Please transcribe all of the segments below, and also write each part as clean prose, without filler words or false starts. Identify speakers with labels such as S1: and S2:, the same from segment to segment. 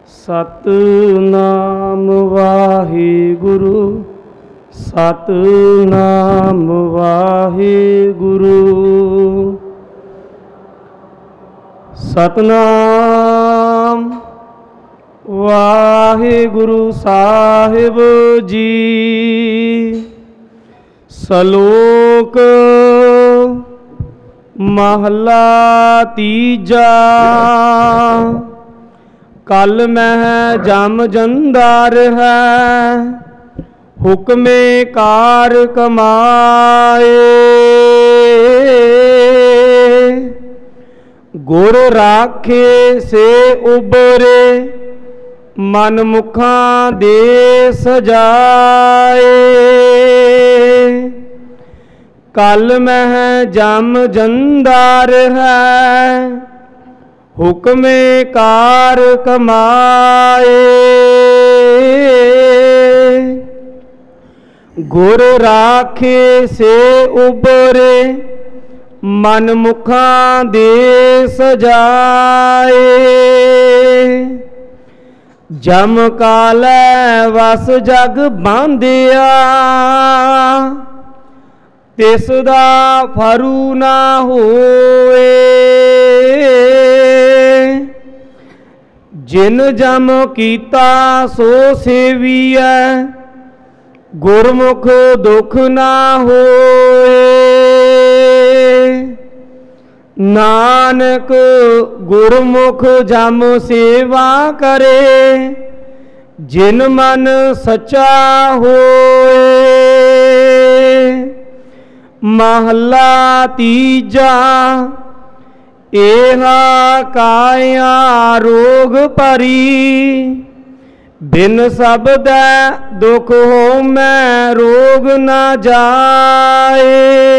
S1: ਸਤਿਨਾਮ ਵਾਹਿਗੁਰੂ, ਸਤਿਨਾਮ ਵਾਹਿਗੁਰੂ। ਸਤਿਨਾਮ ਵਾਹਿਗੁਰੂ ਸਾਹਿਬ ਜੀ। ਸ਼ਲੋਕ ਮਹਲਾ ਤੀਜਾ। ਕਲ ਮਹਿ ਜਮ ਜੰਦਾਰ ਹੈ, ਹੁਕਮੇ ਕਾਰ ਕਮਾਏ। ਗੁਰ ਰਾਖੇ ਸੇ ਉਬਰੇ, ਮਨ ਮੁਖਾਂ ਦੇ ਸਜਾਏ। ਕਲ ਮਹਿ ਜਮ ਜੰਦਾਰ ਹੈ, ਹੁਕਮੇ ਕਾਰ ਕਮਾਏ। ਗੁਰ ਰਾਖੇ ਸੇ ਉਬਰੇ, ਮਨ ਮੁਖਾਂ ਦੇ ਸਜਾਏ। ਜਮ ਕਾਲੈ ਵਸ ਜਗ ਬਾਂਧਿਆ, ਤਿਸ ਦਾ ਫਰੂ ਨਾ ਹੋਏ। ਜਿਨ ਜਮ ਕੀਤਾ ਸੋ ਸੇਵੀਐ, ਗੁਰਮੁਖ ਦੁਖ ਨਾ ਹੋਏ। ਨਾਨਕ ਗੁਰਮੁਖ ਜਮ ਸੇਵਾ ਕਰੇ, ਜਿਨ ਮਨ ਸੱਚਾ ਹੋਏ। ਮਹਲਾ ਤੀਜਾ। ਏਹਾ ਕਾਇਆ ਰੋਗ ਭਰੀ, ਬਿਨ ਸਬਦੈ ਦੁਖ ਹੋਮੈ ਰੋਗ ਨਾ ਜਾਏ।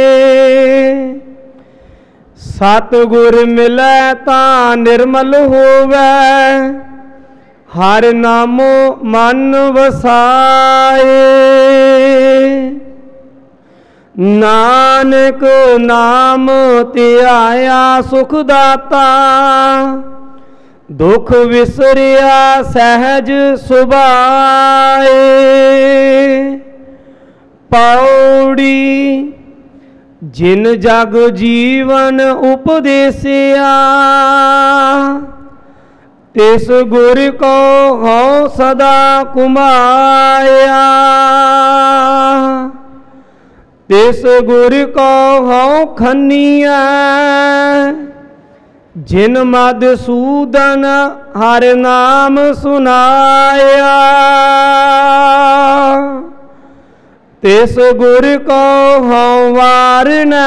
S1: ਸਤਿਗੁਰ ਮਿਲੈ ਤਾਂ ਨਿਰਮਲ ਹੋਵੈ, ਹਰਿ ਨਾਮੋ ਮਨ ਵਸਾਏ। ਨਾਨਕ ਨਾਮ ਧਿਆਇਆ ਸੁਖ ਦਾਤਾ, ਦੁਖ ਵਿਸਰਿਆ ਸਹਿਜ ਸੁਭਾਏ। ਪੌੜੀ। ਜਿਨ ਜਗ ਜੀਵਨ ਉਪਦੇਸਿਆ, ਤਿਸ ਗੁਰ ਕੋ ਹਉ ਸਦਾ ਕੁਮਾਇਆ। ਤਿਸ ਗੁਰ ਕੋ ਹਉ ਖੰਨੀਐ, ਜਿਨ ਮਧੂਸੂਦਨ ਹਰਿ ਨਾਮ ਸੁਨਾਇਆ। ਤਿਸ ਗੁਰ ਕੋ ਹਉ ਵਾਰਨੈ,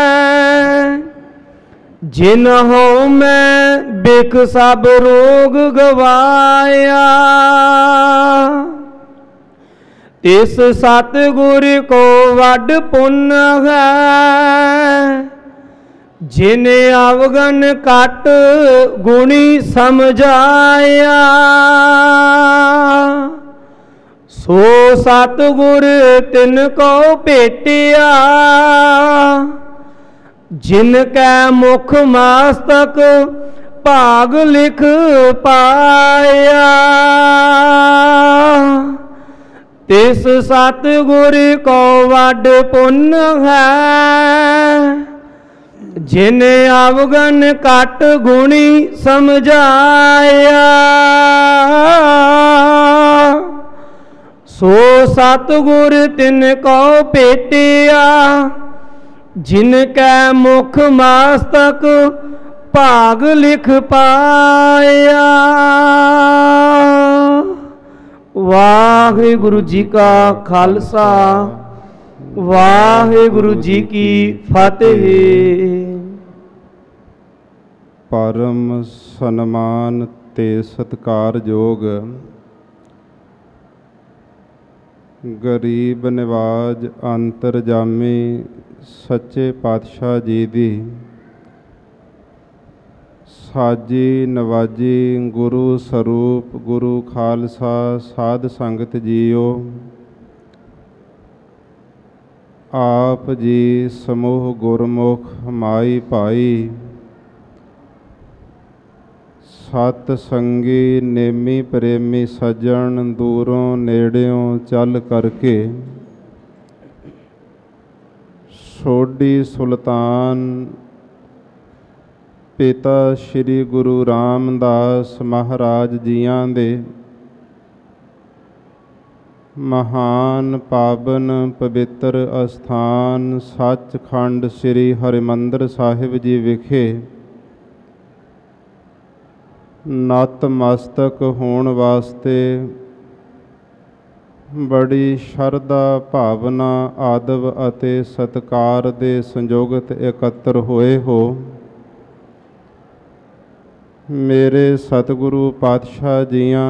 S1: ਜਿਨ ਹਉ ਮੈਂ ਬਿਖ ਸਭ ਰੋਗ ਗਵਾਇਆ। ਤਿਸ ਸਤਿਗੁਰ ਕੋ ਵੱਡ ਪੁੰਨ ਹੈ, ਜਿਨ ਅਵਗਨ ਘਟ ਗੁਣੀ ਸਮਝਾਇਆ। ਸੋ ਸਤਿਗੁਰ ਤਿਨ ਕੋ ਭੇਟਿਆ, ਜਿਨ ਕੈ ਮੁਖ ਮਸਤਕ ਭਾਗ ਲਿਖ ਪਾਇਆ। ਤਿਸ ਸਤਿਗੁਰ ਕੋ ਵੱਡ ਪੁੰਨ ਹੈ, ਜਿਨ ਅਵਗਨ ਘਟ ਗੁਣੀ ਸਮਝਾਇਆ। ਸੋ ਸਤਿਗੁਰ ਤਿਨ ਕੋ ਭੇਟਿਆ, ਜਿਨ ਕੈ ਮੁਖ ਮਸਤਕ ਭਾਗ ਲਿਖ ਪਾਇਆ। ਵਾਹਿਗੁਰੂ ਜੀ ਕਾ ਖਾਲਸਾ, ਵਾਹਿਗੁਰੂ ਜੀ ਕੀ ਫਤਿਹ।
S2: ਪਰਮ ਸਨਮਾਨ ਤੇ ਸਤਿਕਾਰਯੋਗ ਗਰੀਬ ਨਿਵਾਜ ਅੰਤਰਜਾਮੀ ਸੱਚੇ ਪਾਤਸ਼ਾਹ ਜੀ ਦੀ ਸਾਜੀ ਨਵਾਜੀ ਗੁਰੂ ਸਰੂਪ ਗੁਰੂ ਖਾਲਸਾ ਸਾਧ ਸੰਗਤ ਜੀਓ, ਆਪ ਜੀ ਸਮੂਹ ਗੁਰਮੁਖ ਮਾਈ ਭਾਈ ਸਤ ਸੰਗੀ ਨੇਮੀ ਪ੍ਰੇਮੀ ਸੱਜਣ, ਦੂਰੋਂ ਨੇੜਿਓਂ ਚੱਲ ਕਰਕੇ ਸੋਢੀ ਸੁਲਤਾਨ ਪਿਤਾ ਸ਼੍ਰੀ ਗੁਰੂ ਰਾਮਦਾਸ ਮਹਾਰਾਜ ਜੀਆਂ ਦੇ ਮਹਾਨ ਪਾਵਨ ਪਵਿੱਤਰ ਅਸਥਾਨ ਸੱਚਖੰਡ ਸ੍ਰੀ ਹਰਿਮੰਦਰ ਸਾਹਿਬ ਜੀ ਵਿਖੇ ਨਤਮਸਤਕ ਹੋਣ ਵਾਸਤੇ ਬੜੀ ਸ਼ਰਧਾ ਭਾਵਨਾ ਆਦਬ ਅਤੇ ਸਤਿਕਾਰ ਦੇ ਸੰਯੋਗਤ ਇਕੱਤਰ ਹੋਏ ਹੋ। ਮੇਰੇ ਸਤਿਗੁਰੂ ਪਾਤਸ਼ਾਹ ਜੀਆਂ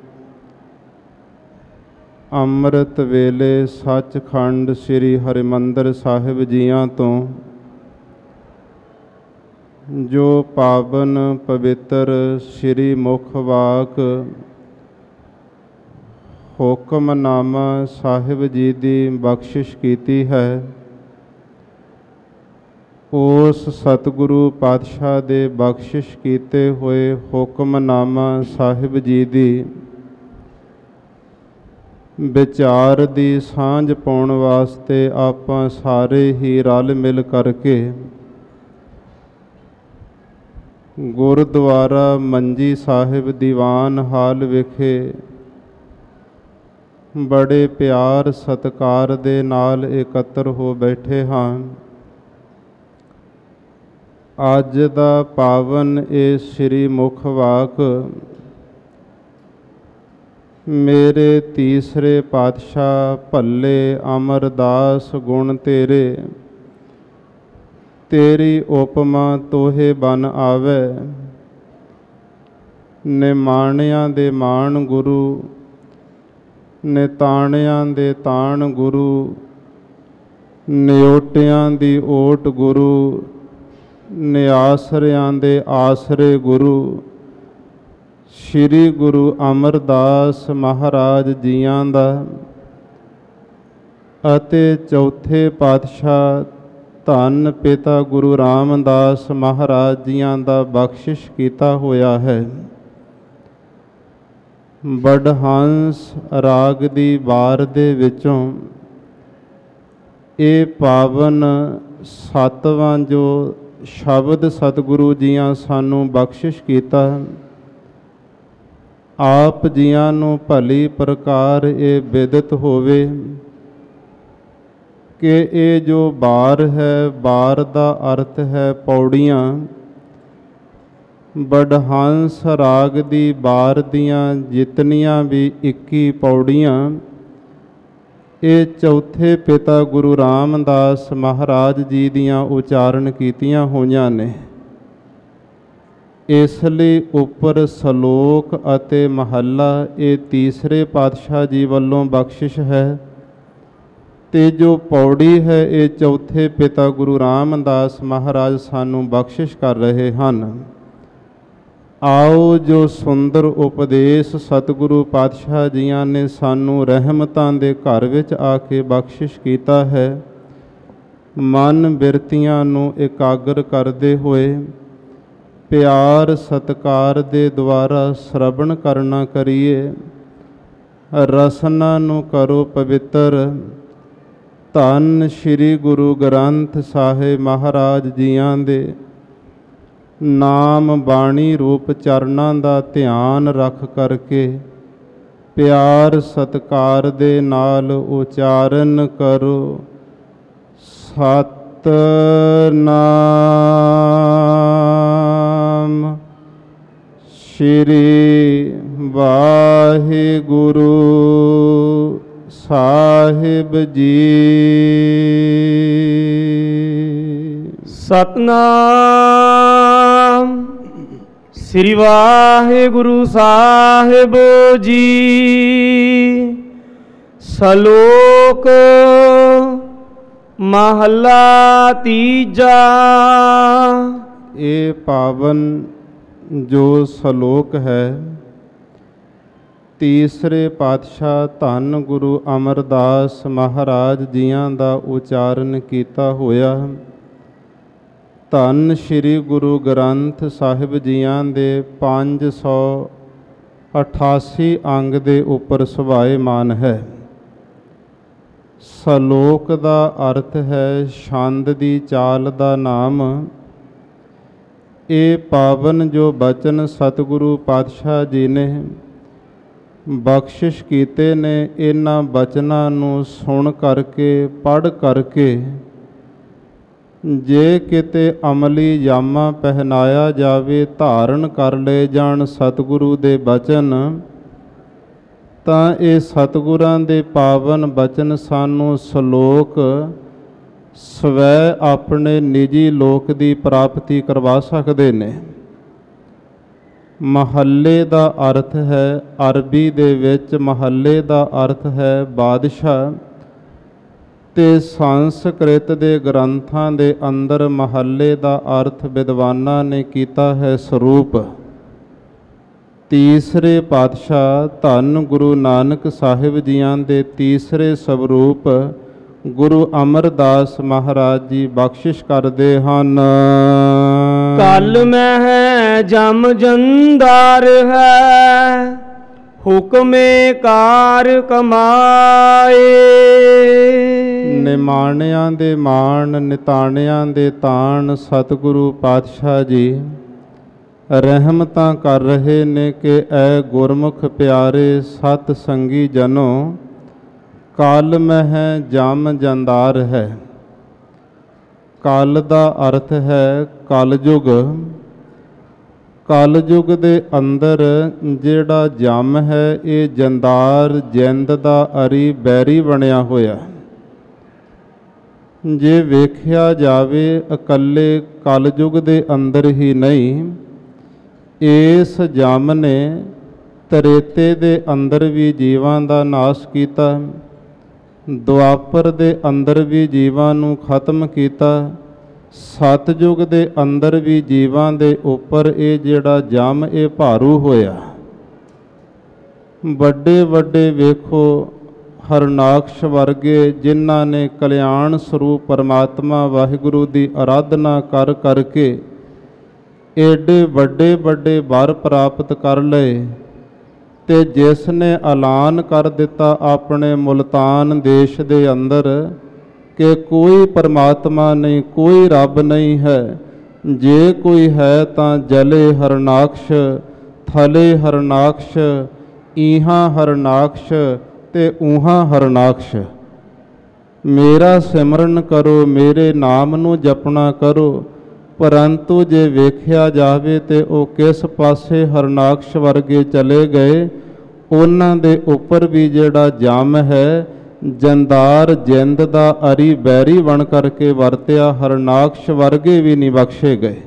S2: ਅੰਮ੍ਰਿਤ ਵੇਲੇ ਸੱਚਖੰਡ ਸ੍ਰੀ ਹਰਿਮੰਦਰ ਸਾਹਿਬ ਜੀਆਂ ਤੋਂ ਜੋ ਪਾਵਨ ਪਵਿੱਤਰ ਸ੍ਰੀ ਮੁਖ ਵਾਕ ਹੁਕਮਨਾਮਾ ਸਾਹਿਬ ਜੀ ਦੀ ਬਖਸ਼ਿਸ਼ ਕੀਤੀ ਹੈ, ਉਸ ਸਤਿਗੁਰੂ ਪਾਤਸ਼ਾਹ ਦੇ ਬਖਸ਼ਿਸ਼ ਕੀਤੇ ਹੋਏ ਹੁਕਮਨਾਮਾ ਸਾਹਿਬ ਜੀ ਦੀ ਵਿਚਾਰ ਦੀ ਸਾਂਝ ਪਾਉਣ ਵਾਸਤੇ ਆਪਾਂ ਸਾਰੇ ਹੀ ਰਲ ਮਿਲ ਕਰਕੇ ਗੁਰਦੁਆਰਾ ਮੰਜੀ ਸਾਹਿਬ ਦੀਵਾਨ ਹਾਲ ਵਿਖੇ ਬੜੇ ਪਿਆਰ ਸਤਿਕਾਰ ਦੇ ਨਾਲ ਇਕੱਤਰ ਹੋ ਬੈਠੇ ਹਾਂ। ਅੱਜ ਦਾ ਪਾਵਨ ਇਹ ਸ੍ਰੀ ਮੁਖ ਵਾਕ ਮੇਰੇ ਤੀਸਰੇ ਪਾਤਸ਼ਾਹ ਭੱਲੇ ਅਮਰਦਾਸ ਗੁਣ ਤੇਰੇ, ਤੇਰੀ ਉਪਮਾ ਤੋਹੇ ਬਨ ਆਵੈ। ਨਿਮਾਣਿਆਂ ਦੇ ਮਾਣ ਗੁਰੂ, ਨਿਤਾਣਿਆਂ ਦੇ ਤਾਣ ਗੁਰੂ, ਨਿਓਟਿਆਂ ਦੀ ਓਟ ਗੁਰੂ, ਨਿਆਸਰਿਆਂ ਦੇ ਆਸਰੇ ਗੁਰੂ, ਸ਼੍ਰੀ ਗੁਰੂ ਅਮਰਦਾਸ ਮਹਾਰਾਜ ਜੀਆਂ ਦਾ ਅਤੇ ਚੌਥੇ ਪਾਤਸ਼ਾਹ ਧੰਨ ਪਿਤਾ ਗੁਰੂ ਰਾਮਦਾਸ ਮਹਾਰਾਜ ਜੀਆਂ ਦਾ ਬਖਸ਼ਿਸ਼ ਕੀਤਾ ਹੋਇਆ ਹੈ। ਬਡਹੰਸ ਰਾਗ ਦੀ ਵਾਰ ਦੇ ਵਿੱਚੋਂ ਇਹ ਪਾਵਨ ਸਤਵਾਂ ਜੋ ਸ਼ਬਦ ਸਤਿਗੁਰੂ ਜੀਆਂ ਸਾਨੂੰ ਬਖਸ਼ਿਸ਼ ਕੀਤਾ, ਆਪ ਜੀਆਂ ਨੂੰ ਭਲੀ ਪ੍ਰਕਾਰ ਇਹ ਵਿਦਿਤ ਹੋਵੇ ਕਿ ਇਹ ਜੋ ਬਾਰ ਹੈ, ਬਾਰ ਦਾ ਅਰਥ ਹੈ ਪੌੜੀਆਂ। ਬਡਹੰਸ ਰਾਗ ਦੀ ਬਾਰ ਦੀਆਂ ਜਿਤਨੀਆਂ ਵੀ 21 ਪੌੜੀਆਂ ਇਹ ਚੌਥੇ ਪਿਤਾ ਗੁਰੂ ਰਾਮਦਾਸ ਮਹਾਰਾਜ ਜੀ ਦੀਆਂ ਉਚਾਰਨ ਕੀਤੀਆਂ ਹੋਈਆਂ ਨੇ। ਇਸ ਲਈ ਉੱਪਰ ਸਲੋਕ ਅਤੇ ਮਹੱਲਾ ਇਹ ਤੀਸਰੇ ਪਾਤਸ਼ਾਹ ਜੀ ਵੱਲੋਂ ਬਖਸ਼ਿਸ਼ ਹੈ, ਤੇ ਜੋ ਪੌੜੀ ਹੈ ਇਹ ਚੌਥੇ ਪਿਤਾ ਗੁਰੂ ਰਾਮਦਾਸ ਮਹਾਰਾਜ ਸਾਨੂੰ ਬਖਸ਼ਿਸ਼ ਕਰ ਰਹੇ ਹਨ। ਆਓ ਜੋ ਸੁੰਦਰ ਉਪਦੇਸ਼ ਸਤਿਗੁਰੂ ਪਾਤਸ਼ਾਹ ਜੀਆਂ ਨੇ ਸਾਨੂੰ ਰਹਿਮਤਾਂ ਦੇ ਘਰ ਵਿੱਚ ਆ ਕੇ ਬਖਸ਼ਿਸ਼ ਕੀਤਾ ਹੈ, ਮਨ ਬਿਰਤੀਆਂ ਨੂੰ ਇਕਾਗਰ ਕਰਦੇ ਹੋਏ ਪਿਆਰ ਸਤਿਕਾਰ ਦੇ ਦੁਆਰਾ ਸ਼ਰਵਣ ਕਰਨਾ ਕਰੀਏ। ਰਸਨਾ ਨੂੰ ਕਰੋ ਪਵਿੱਤਰ। ਧੰਨ ਸ਼੍ਰੀ ਗੁਰੂ ਗ੍ਰੰਥ ਸਾਹਿਬ ਮਹਾਰਾਜ ਜੀਆਂ ਦੇ ਨਾਮ ਬਾਣੀ ਰੂਪ ਚਰਨਾਂ ਦਾ ਧਿਆਨ ਰੱਖ ਕਰਕੇ ਪਿਆਰ ਸਤਿਕਾਰ ਦੇ ਨਾਲ ਉਚਾਰਨ ਕਰੋ। ਸਤਿਨਾਮ ਸ਼੍ਰੀ ਵਾਹਿਗੁਰੂ ਸਾਹਿਬ ਜੀ।
S1: ਸਤਨਾਮ ਸ੍ਰੀ ਵਾਹਿਗੁਰੂ ਸਾਹਿਬ ਜੀ। ਸ਼ਲੋਕ ਮਹੱਲਾ ਤੀਜਾ।
S2: ਇਹ ਪਾਵਨ ਜੋ ਸ਼ਲੋਕ ਹੈ ਤੀਸਰੇ ਪਾਤਸ਼ਾਹ ਧੰਨ ਗੁਰੂ ਅਮਰਦਾਸ ਮਹਾਰਾਜ ਜੀਆਂ ਦਾ ਉਚਾਰਨ ਕੀਤਾ ਹੋਇਆ। ਧੰਨ ਸ਼੍ਰੀ ਗੁਰੂ ਗ੍ਰੰਥ ਸਾਹਿਬ ਜੀਆਂ ਦੇ 588 ਅੰਗ ਦੇ ਉੱਪਰ ਸੁਭਾਏਮਾਨ ਹੈ। ਸਲੋਕ ਦਾ ਅਰਥ ਹੈ ਛੰਦ ਦੀ ਚਾਲ ਦਾ ਨਾਮ। ਇਹ ਪਾਵਨ ਜੋ ਬਚਨ ਸਤਿਗੁਰੂ ਪਾਤਸ਼ਾਹ ਜੀ ਨੇ ਬਖਸ਼ਿਸ਼ ਕੀਤੇ ਨੇ, ਇਹਨਾਂ ਬਚਨਾਂ ਨੂੰ ਸੁਣ ਕਰਕੇ ਪੜ੍ਹ ਕਰਕੇ ਜੇ ਕਿਤੇ ਅਮਲੀ ਜਾਮਾ ਪਹਿਨਾਇਆ ਜਾਵੇ, ਧਾਰਨ ਕਰ ਲਏ ਜਾਣ ਸਤਿਗੁਰੂ ਦੇ ਬਚਨ, ਤਾਂ ਇਹ ਸਤਿਗੁਰਾਂ ਦੇ ਪਾਵਨ ਬਚਨ ਸਾਨੂੰ ਸ਼ਲੋਕ ਸਵੈ ਆਪਣੇ ਨਿੱਜੀ ਲੋਕ ਦੀ ਪ੍ਰਾਪਤੀ ਕਰਵਾ ਸਕਦੇ ਨੇ। ਮਹੱਲੇ ਦਾ ਅਰਥ ਹੈ, ਅਰਬੀ ਦੇ ਵਿੱਚ ਮਹੱਲੇ ਦਾ ਅਰਥ ਹੈ ਬਾਦਸ਼ਾਹ, ਤੇ ਸੰਸਕ੍ਰਿਤ ਦੇ ਗ੍ਰੰਥਾਂ ਦੇ ਅੰਦਰ ਮਹੱਲੇ ਦਾ ਅਰਥ ਵਿਦਵਾਨਾਂ ਨੇ ਕੀਤਾ ਹੈ ਸਰੂਪ। ਤੀਸਰੇ ਪਾਤਸ਼ਾਹ ਧੰਨ ਗੁਰੂ ਨਾਨਕ ਸਾਹਿਬ ਜੀਆਂ ਦੇ ਤੀਸਰੇ ਸਵਰੂਪ ਗੁਰੂ ਅਮਰਦਾਸ ਮਹਾਰਾਜ ਜੀ ਬਖਸ਼ਿਸ਼ ਕਰਦੇ ਹਨ।
S1: ਕਲ ਮਹਿ ਜਮ ਜੰਦਾਰ ਹੈ, ਹੁਕਮੇ ਕਾਰ ਕਮਾਏ।
S2: ਨਿਮਾਣਿਆਂ ਦੇ ਮਾਣ ਨਿਤਾਣਿਆਂ ਦੇ ਤਾਣ ਸਤਿਗੁਰੂ ਪਾਤਸ਼ਾਹ ਜੀ ਰਹਿਮਤਾਂ ਕਰ ਰਹੇ ਨੇ ਕਿ ਐ ਗੁਰਮੁਖ ਪਿਆਰੇ ਸਤ ਸੰਗੀ ਜਨੋ, ਕਲ ਮਹਿ ਜਮ ਜੰਦਾਰ ਹੈ। ਕਲ ਦਾ ਅਰਥ ਹੈ ਕਲਯੁਗ। ਕਲਯੁਗ ਦੇ ਅੰਦਰ ਜਿਹੜਾ ਜਮ ਹੈ ਇਹ ਜੰਦਾਰ ਜਿੰਦ ਦਾ ਅਰੀ ਬੈਰੀ ਬਣਿਆ ਹੋਇਆ। ਜੇ ਵੇਖਿਆ ਜਾਵੇ ਇਕੱਲੇ ਕਲਯੁਗ ਦੇ ਅੰਦਰ ਹੀ ਨਹੀਂ, ਇਸ ਜਮ ਨੇ ਤ੍ਰੇਤੇ ਦੇ ਅੰਦਰ ਵੀ ਜੀਵਾਂ ਦਾ ਨਾਸ਼ ਕੀਤਾ, ਦੁਆਪਰ ਦੇ ਅੰਦਰ ਵੀ ਜੀਵਾਂ ਨੂੰ ਖਤਮ ਕੀਤਾ, ਸਤਿਯੁਗ ਦੇ ਅੰਦਰ ਵੀ ਜੀਵਾਂ ਦੇ ਉੱਪਰ ਇਹ ਜਿਹੜਾ ਜਮ ਇਹ ਭਾਰੂ ਹੋਇਆ। ਵੱਡੇ ਵੱਡੇ ਵੇਖੋ ਹਰਨਾਕਸ਼ ਵਰਗੇ ਜਿਨ੍ਹਾਂ ਨੇ ਕਲਿਆਣ ਸਰੂਪ ਪਰਮਾਤਮਾ ਵਾਹਿਗੁਰੂ ਦੀ ਅਰਾਧਨਾ ਕਰ ਕਰਕੇ ਏਡੇ ਵੱਡੇ ਵੱਡੇ ਵਰ ਪ੍ਰਾਪਤ ਕਰ ਲਏ, ਤੇ ਜਿਸ ਨੇ ਐਲਾਨ ਕਰ ਦਿੱਤਾ ਆਪਣੇ ਮੁਲਤਾਨ ਦੇਸ਼ ਦੇ ਅੰਦਰ ਕਿ ਕੋਈ ਪਰਮਾਤਮਾ ਨਹੀਂ, ਕੋਈ ਰੱਬ ਨਹੀਂ ਹੈ, ਜੇ ਕੋਈ ਹੈ ਤਾਂ ਜਲੇ ਹਰਨਾਕਸ਼, ਥਲੇ ਹਰਨਾਕਸ਼, ਈਹਾਂ ਹਰਨਾਕਸ਼ ਤੇ ਊਹਾਂ ਹਰਨਾਕਸ਼। ਮੇਰਾ ਸਿਮਰਨ ਕਰੋ, ਮੇਰੇ ਨਾਮ ਨੂੰ ਜਪਣਾ ਕਰੋ, ਪਰੰਤੂ ਜੇ ਵੇਖਿਆ ਜਾਵੇ ਤੇ ਉਹ ਕਿਸ ਪਾਸੇ ਹਰਨਾਕਸ਼ ਵਰਗੇ ਚਲੇ ਗਏ। ਉਹਨਾਂ ਦੇ ਉੱਪਰ ਵੀ ਜਿਹੜਾ ਜਮ ਹੈ ਜੰਦਾਰ ਜਿੰਦ ਦਾ ਅਰੀ ਬੈਰੀ ਬਣ ਕਰਕੇ ਵਰਤਿਆ, ਹਰਨਾਕਸ਼ ਵਰਗੇ ਵੀ ਨਹੀਂ ਬਖਸ਼ੇ ਗਏ।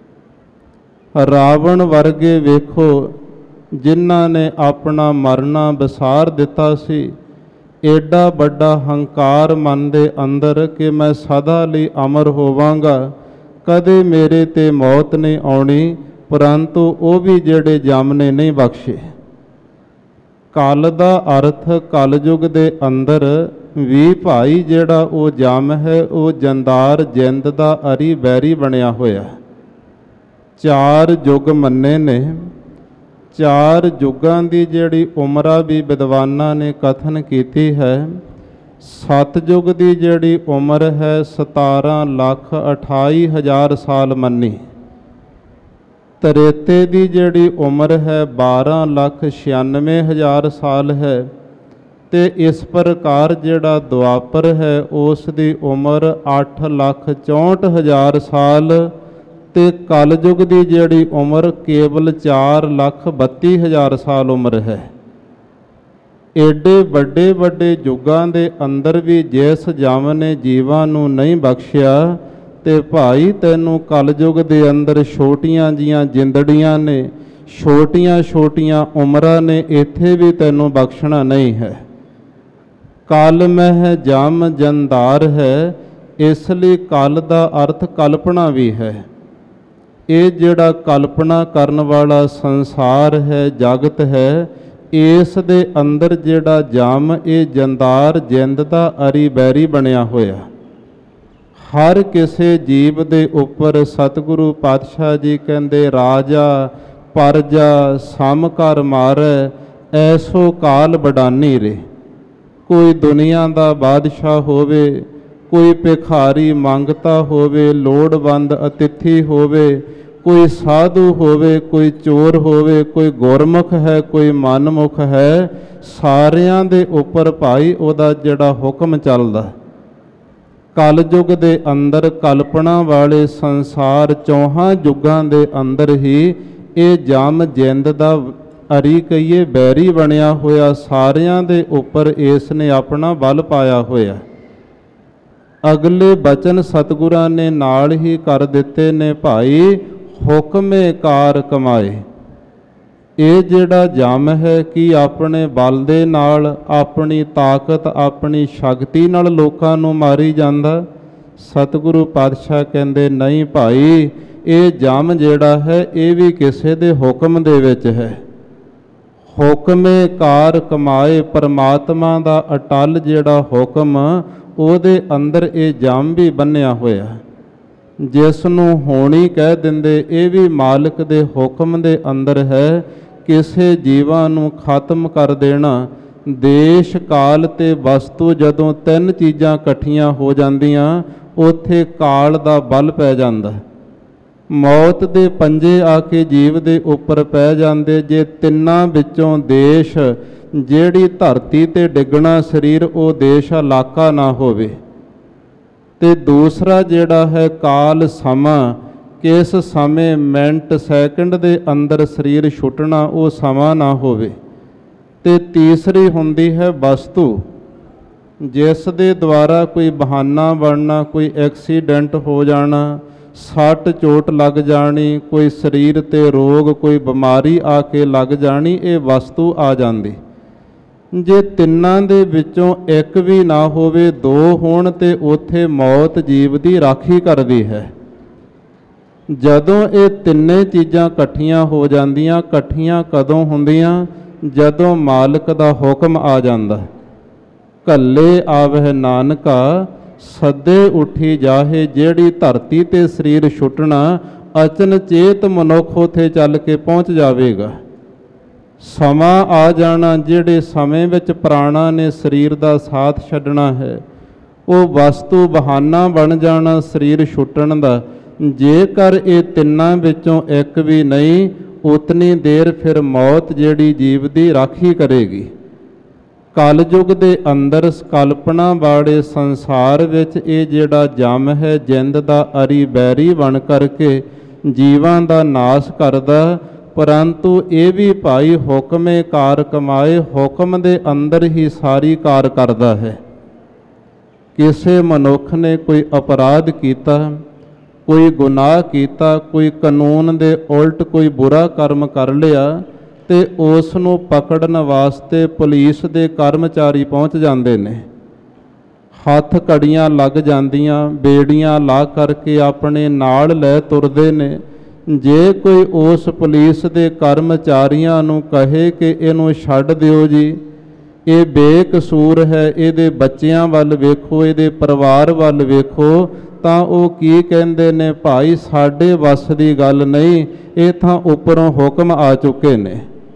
S2: ਰਾਵਣ ਵਰਗੇ ਵੇਖੋ ਜਿਨ੍ਹਾਂ ਨੇ ਆਪਣਾ ਮਰਨਾ ਵਿਸਾਰ ਦਿੱਤਾ ਸੀ, ਏਡਾ ਵੱਡਾ ਹੰਕਾਰ ਮਨ ਦੇ ਅੰਦਰ ਕਿ ਮੈਂ ਸਦਾ ਲਈ ਅਮਰ ਹੋਵਾਂਗਾ, ਕਦੇ ਮੇਰੇ ਤੇ ਮੌਤ ਨਹੀਂ ਆਉਣੀ, ਪਰੰਤੂ ਉਹ ਵੀ ਜਿਹੜੇ ਜਮ ਨੇ ਨਹੀਂ ਬਖਸ਼ੇ। ਕਲ ਦਾ ਅਰਥ ਕਲਯੁਗ ਦੇ ਅੰਦਰ ਵੀ ਭਾਈ ਜਿਹੜਾ ਉਹ ਜਮ ਹੈ ਉਹ ਜੰਦਾਰ ਜਿੰਦ ਦਾ ਅਰੀ ਬੈਰੀ ਬਣਿਆ ਹੋਇਆ। 4 ਯੁੱਗ ਮੰਨੇ ਨੇ, 4 ਯੁੱਗਾਂ ਦੀ ਜਿਹੜੀ ਉਮਰਾ ਵੀ ਵਿਦਵਾਨਾਂ ਨੇ ਕਥਨ ਕੀਤੀ ਹੈ। ਸਤਿਯੁਗ ਦੀ ਜਿਹੜੀ ਉਮਰ ਹੈ 17,28,000 ਸਾਲ ਮੰਨੀ। ਤ੍ਰੇਤੇ ਦੀ ਜਿਹੜੀ ਉਮਰ ਹੈ 12,96,000 ਸਾਲ ਹੈ, ਤੇ ਇਸ ਪ੍ਰਕਾਰ ਜਿਹੜਾ ਦੁਆਪਰ ਹੈ ਉਸ ਦੀ ਉਮਰ 8,64,000 ਸਾਲ, ਤੇ ਕਲਯੁਗ ਦੀ ਜਿਹੜੀ ਉਮਰ ਕੇਵਲ 4,32,000 ਸਾਲ ਉਮਰ ਹੈ। ਏਡੇ ਵੱਡੇ ਵੱਡੇ ਯੁੱਗਾਂ ਦੇ ਅੰਦਰ ਵੀ ਜਿਸ ਜਮ ਨੇ ਜੀਵਾਂ ਨੂੰ ਨਹੀਂ ਬਖਸ਼ਿਆ, ਤੇ ਭਾਈ ਤੈਨੂੰ ਕਲਯੁਗ ਦੇ ਅੰਦਰ ਛੋਟੀਆਂ ਜੀਆਂ ਜਿੰਦੜੀਆਂ ਨੇ, ਛੋਟੀਆਂ ਛੋਟੀਆਂ ਉਮਰਾਂ ਨੇ, ਇੱਥੇ ਵੀ ਤੈਨੂੰ ਬਖਸ਼ਣਾ ਨਹੀਂ ਹੈ। ਕਲ ਮਹਿ ਜਮ ਜੰਦਾਰ ਹੈ, ਇਸ ਲਈ ਕਲ ਦਾ ਅਰਥ ਕਲਪਨਾ ਵੀ ਹੈ। ਇਹ ਜਿਹੜਾ ਕਲਪਨਾ ਕਰਨ ਵਾਲਾ ਸੰਸਾਰ ਹੈ, ਜਗਤ ਹੈ, ਇਸ ਦੇ ਅੰਦਰ ਜਿਹੜਾ ਜਮ ਇਹ ਜੰਦਾਰ ਜਿੰਦ ਦਾ ਅਰੀ ਬੈਰੀ ਬਣਿਆ ਹੋਇਆ। ਹਰ ਕਿਸੇ ਜੀਵ ਦੇ ਉੱਪਰ ਸਤਿਗੁਰੂ ਪਾਤਸ਼ਾਹ ਜੀ ਕਹਿੰਦੇ ਰਾਜਾ ਪਰਜਾ ਸਮ ਕਰ ਮਾਰੈ ਐਸੋ ਕਾਲ ਬਡਾਨੀ ਰੇ। ਕੋਈ ਦੁਨੀਆ ਦਾ ਬਾਦਸ਼ਾਹ ਹੋਵੇ, ਕੋਈ ਭਿਖਾਰੀ ਮੰਗਤਾ ਹੋਵੇ, ਲੋੜਵੰਦ ਅਤਿਥੀ ਹੋਵੇ, ਕੋਈ ਸਾਧੂ ਹੋਵੇ, ਕੋਈ ਚੋਰ ਹੋਵੇ, ਕੋਈ ਗੁਰਮੁਖ ਹੈ, ਕੋਈ ਮਨਮੁਖ ਹੈ, ਸਾਰਿਆਂ ਦੇ ਉੱਪਰ ਭਾਈ ਉਹਦਾ ਜਿਹੜਾ ਹੁਕਮ ਚੱਲਦਾ। ਕਲਯੁਗ ਦੇ ਅੰਦਰ ਕਲਪਨਾ ਵਾਲੇ ਸੰਸਾਰ ਚੌਹਾਂ ਯੁੱਗਾਂ ਦੇ ਅੰਦਰ ਹੀ ਇਹ ਜਮ ਜਿੰਦ ਦਾ ਅਰੀ ਕਹੀਏ ਬੈਰੀ ਬਣਿਆ ਹੋਇਆ, ਸਾਰਿਆਂ ਦੇ ਉੱਪਰ ਇਸ ਨੇ ਆਪਣਾ ਬਲ ਪਾਇਆ ਹੋਇਆ। ਅਗਲੇ ਬਚਨ ਸਤਿਗੁਰਾਂ ਨੇ ਨਾਲ ਹੀ ਕਰ ਦਿੱਤੇ ਨੇ ਭਾਈ, ਹੁਕਮੇ ਕਾਰ ਕਮਾਏ। ਇਹ ਜਿਹੜਾ ਜਮ ਹੈ ਕਿ ਆਪਣੇ ਬਲ ਦੇ ਨਾਲ, ਆਪਣੀ ਤਾਕਤ, ਆਪਣੀ ਸ਼ਕਤੀ ਨਾਲ ਲੋਕਾਂ ਨੂੰ ਮਾਰੀ ਜਾਂਦਾ। ਸਤਿਗੁਰੂ ਪਾਤਸ਼ਾਹ ਕਹਿੰਦੇ ਨਹੀਂ ਭਾਈ, ਇਹ ਜਮ ਜਿਹੜਾ ਹੈ ਇਹ ਵੀ ਕਿਸੇ ਦੇ ਹੁਕਮ ਦੇ ਵਿੱਚ ਹੈ। ਹੁਕਮੇ ਕਾਰ ਕਮਾਏ, ਪਰਮਾਤਮਾ ਦਾ ਅਟਲ ਜਿਹੜਾ ਹੁਕਮ, ਉਹਦੇ ਅੰਦਰ ਇਹ ਜਮ ਵੀ ਬੰਨਿਆ ਹੋਇਆ। ਜਿਸ ਨੂੰ ਹੋਣੀ ਕਹਿ ਦਿੰਦੇ, ਇਹ ਵੀ ਮਾਲਕ ਦੇ ਹੁਕਮ ਦੇ ਅੰਦਰ ਹੈ। ਕਿਸੇ ਜੀਵਾਂ ਨੂੰ ਖਤਮ ਕਰ ਦੇਣਾ, ਦੇਸ਼ ਕਾਲ ਤੇ ਵਸਤੂ ਜਦੋਂ ਤਿੰਨ ਚੀਜ਼ਾਂ ਇਕੱਠੀਆਂ ਹੋ ਜਾਂਦੀਆਂ, ਉੱਥੇ ਕਾਲ ਦਾ ਬਲ ਪੈ ਜਾਂਦਾ। ਮੌਤ ਦੇ ਪੰਜੇ ਆ ਕੇ ਜੀਵ ਦੇ ਉੱਪਰ ਪੈ ਜਾਂਦੇ। ਜੇ ਤਿੰਨਾਂ ਵਿੱਚੋਂ ਦੇਸ਼, ਜਿਹੜੀ ਧਰਤੀ ਤੇ ਡਿੱਗਣਾ ਸਰੀਰ, ਉਹ ਦੇਸ਼ ਇਲਾਕਾ ਨਾ ਹੋਵੇ, ਤੇ ਦੂਸਰਾ ਜਿਹੜਾ ਹੈ ਕਾਲ ਸਮਾਂ, ਕਿਸ ਸਮੇਂ ਮਿੰਟ ਸੈਕਿੰਡ ਦੇ ਅੰਦਰ ਸਰੀਰ ਛੁੱਟਣਾ, ਉਹ ਸਮਾਂ ਨਾ ਹੋਵੇ, ਤੇ ਤੀਸਰੀ ਹੁੰਦੀ ਹੈ ਵਸਤੂ, ਜਿਸ ਦੇ ਦੁਆਰਾ ਕੋਈ ਬਹਾਨਾ ਬਣਨਾ, ਕੋਈ ਐਕਸੀਡੈਂਟ ਹੋ ਜਾਣਾ, ਸੱਟ ਚੋਟ ਲੱਗ ਜਾਣੀ, ਕੋਈ ਸਰੀਰ ਤੇ ਰੋਗ, ਕੋਈ ਬਿਮਾਰੀ ਆ ਕੇ ਲੱਗ ਜਾਣੀ, ਇਹ ਵਸਤੂ ਆ ਜਾਂਦੀ। ਜੇ ਤਿੰਨਾਂ ਦੇ ਵਿੱਚੋਂ ਇੱਕ ਵੀ ਨਾ ਹੋਵੇ, ਦੋ ਹੋਣ, ਤੇ ਉੱਥੇ ਮੌਤ ਜੀਵ ਦੀ ਰਾਖੀ ਕਰਦੀ ਹੈ। ਜਦੋਂ ਇਹ ਤਿੰਨੇ ਚੀਜ਼ਾਂ ਇਕੱਠੀਆਂ ਹੋ ਜਾਂਦੀਆਂ, ਇਕੱਠੀਆਂ ਕਦੋਂ ਹੁੰਦੀਆਂ? ਜਦੋਂ ਮਾਲਕ ਦਾ ਹੁਕਮ ਆ ਜਾਂਦਾ। ਕੱਲੇ ਆਵਹਿ ਨਾਨਕਾ ਸੱਦੇ ਉੱਠੀ ਜਾਹੇ। ਜਿਹੜੀ ਧਰਤੀ ਤੇ ਸਰੀਰ ਛੁੱਟਣਾ, ਅਚਨਚੇਤ ਮਨੁੱਖ ਉੱਥੇ ਚੱਲ ਕੇ ਪਹੁੰਚ ਜਾਵੇਗਾ। ਸਮਾਂ ਆ ਜਾਣਾ, ਜਿਹੜੇ ਸਮੇਂ ਵਿੱਚ ਪ੍ਰਾਣਾਂ ਨੇ ਸਰੀਰ ਦਾ ਸਾਥ ਛੱਡਣਾ ਹੈ, ਉਹ ਵਸਤੂ ਬਹਾਨਾ ਬਣ ਜਾਣਾ ਸਰੀਰ ਛੁੱਟਣ ਦਾ। ਜੇਕਰ ਇਹ ਤਿੰਨਾਂ ਵਿੱਚੋਂ ਇੱਕ ਵੀ ਨਹੀਂ, ਉਤਨੀ ਦੇਰ ਫਿਰ ਮੌਤ ਜਿਹੜੀ ਜੀਵ ਦੀ ਰਾਖੀ ਕਰੇਗੀ। ਕਲਯੁਗ ਦੇ ਅੰਦਰ ਕਲਪਨਾ ਵਾਲੇ ਸੰਸਾਰ ਵਿੱਚ ਇਹ ਜਿਹੜਾ ਜਮ ਹੈ, ਜਿੰਦ ਦਾ ਅਰੀ ਬੈਰੀ ਬਣ ਕਰਕੇ ਜੀਵਾਂ ਦਾ ਨਾਸ਼ ਕਰਦਾ। ਪਰੰਤੂ ਇਹ ਵੀ ਭਾਈ ਹੁਕਮੇ ਕਾਰ ਕਮਾਏ, ਹੁਕਮ ਦੇ ਅੰਦਰ ਹੀ ਸਾਰੀ ਕਾਰ ਕਰਦਾ ਹੈ। ਕਿਸੇ ਮਨੁੱਖ ਨੇ ਕੋਈ ਅਪਰਾਧ ਕੀਤਾ, ਕੋਈ ਗੁਨਾਹ ਕੀਤਾ, ਕੋਈ ਕਾਨੂੰਨ ਦੇ ਉਲਟ ਕੋਈ ਬੁਰਾ ਕਰਮ ਕਰ ਲਿਆ, ਤੇ ਉਸ ਨੂੰ ਪਕੜਨ ਵਾਸਤੇ ਪੁਲਿਸ ਦੇ ਕਰਮਚਾਰੀ ਪਹੁੰਚ ਜਾਂਦੇ ਨੇ। ਹੱਥ ਕੜੀਆਂ ਲੱਗ ਜਾਂਦੀਆਂ, ਬੇੜੀਆਂ ਲਾ ਕਰਕੇ ਆਪਣੇ ਨਾਲ ਲੈ ਤੁਰਦੇ ਨੇ। ਜੇ ਕੋਈ ਉਸ ਪੁਲਿਸ ਦੇ ਕਰਮਚਾਰੀਆਂ ਨੂੰ ਕਹੇ ਕਿ ਇਹਨੂੰ ਛੱਡ ਦਿਓ ਜੀ, ਇਹ ਬੇਕਸੂਰ ਹੈ, ਇਹਦੇ ਬੱਚਿਆਂ ਵੱਲ ਵੇਖੋ, ਇਹਦੇ ਪਰਿਵਾਰ ਵੱਲ ਵੇਖੋ, ਤਾਂ ਉਹ ਕੀ ਕਹਿੰਦੇ ਨੇ, ਭਾਈ ਸਾਡੇ ਵੱਸ ਦੀ ਗੱਲ ਨਹੀਂ, ਇਹ ਤਾਂ ਉੱਪਰੋਂ ਹੁਕਮ ਆ ਚੁੱਕੇ ਨੇ।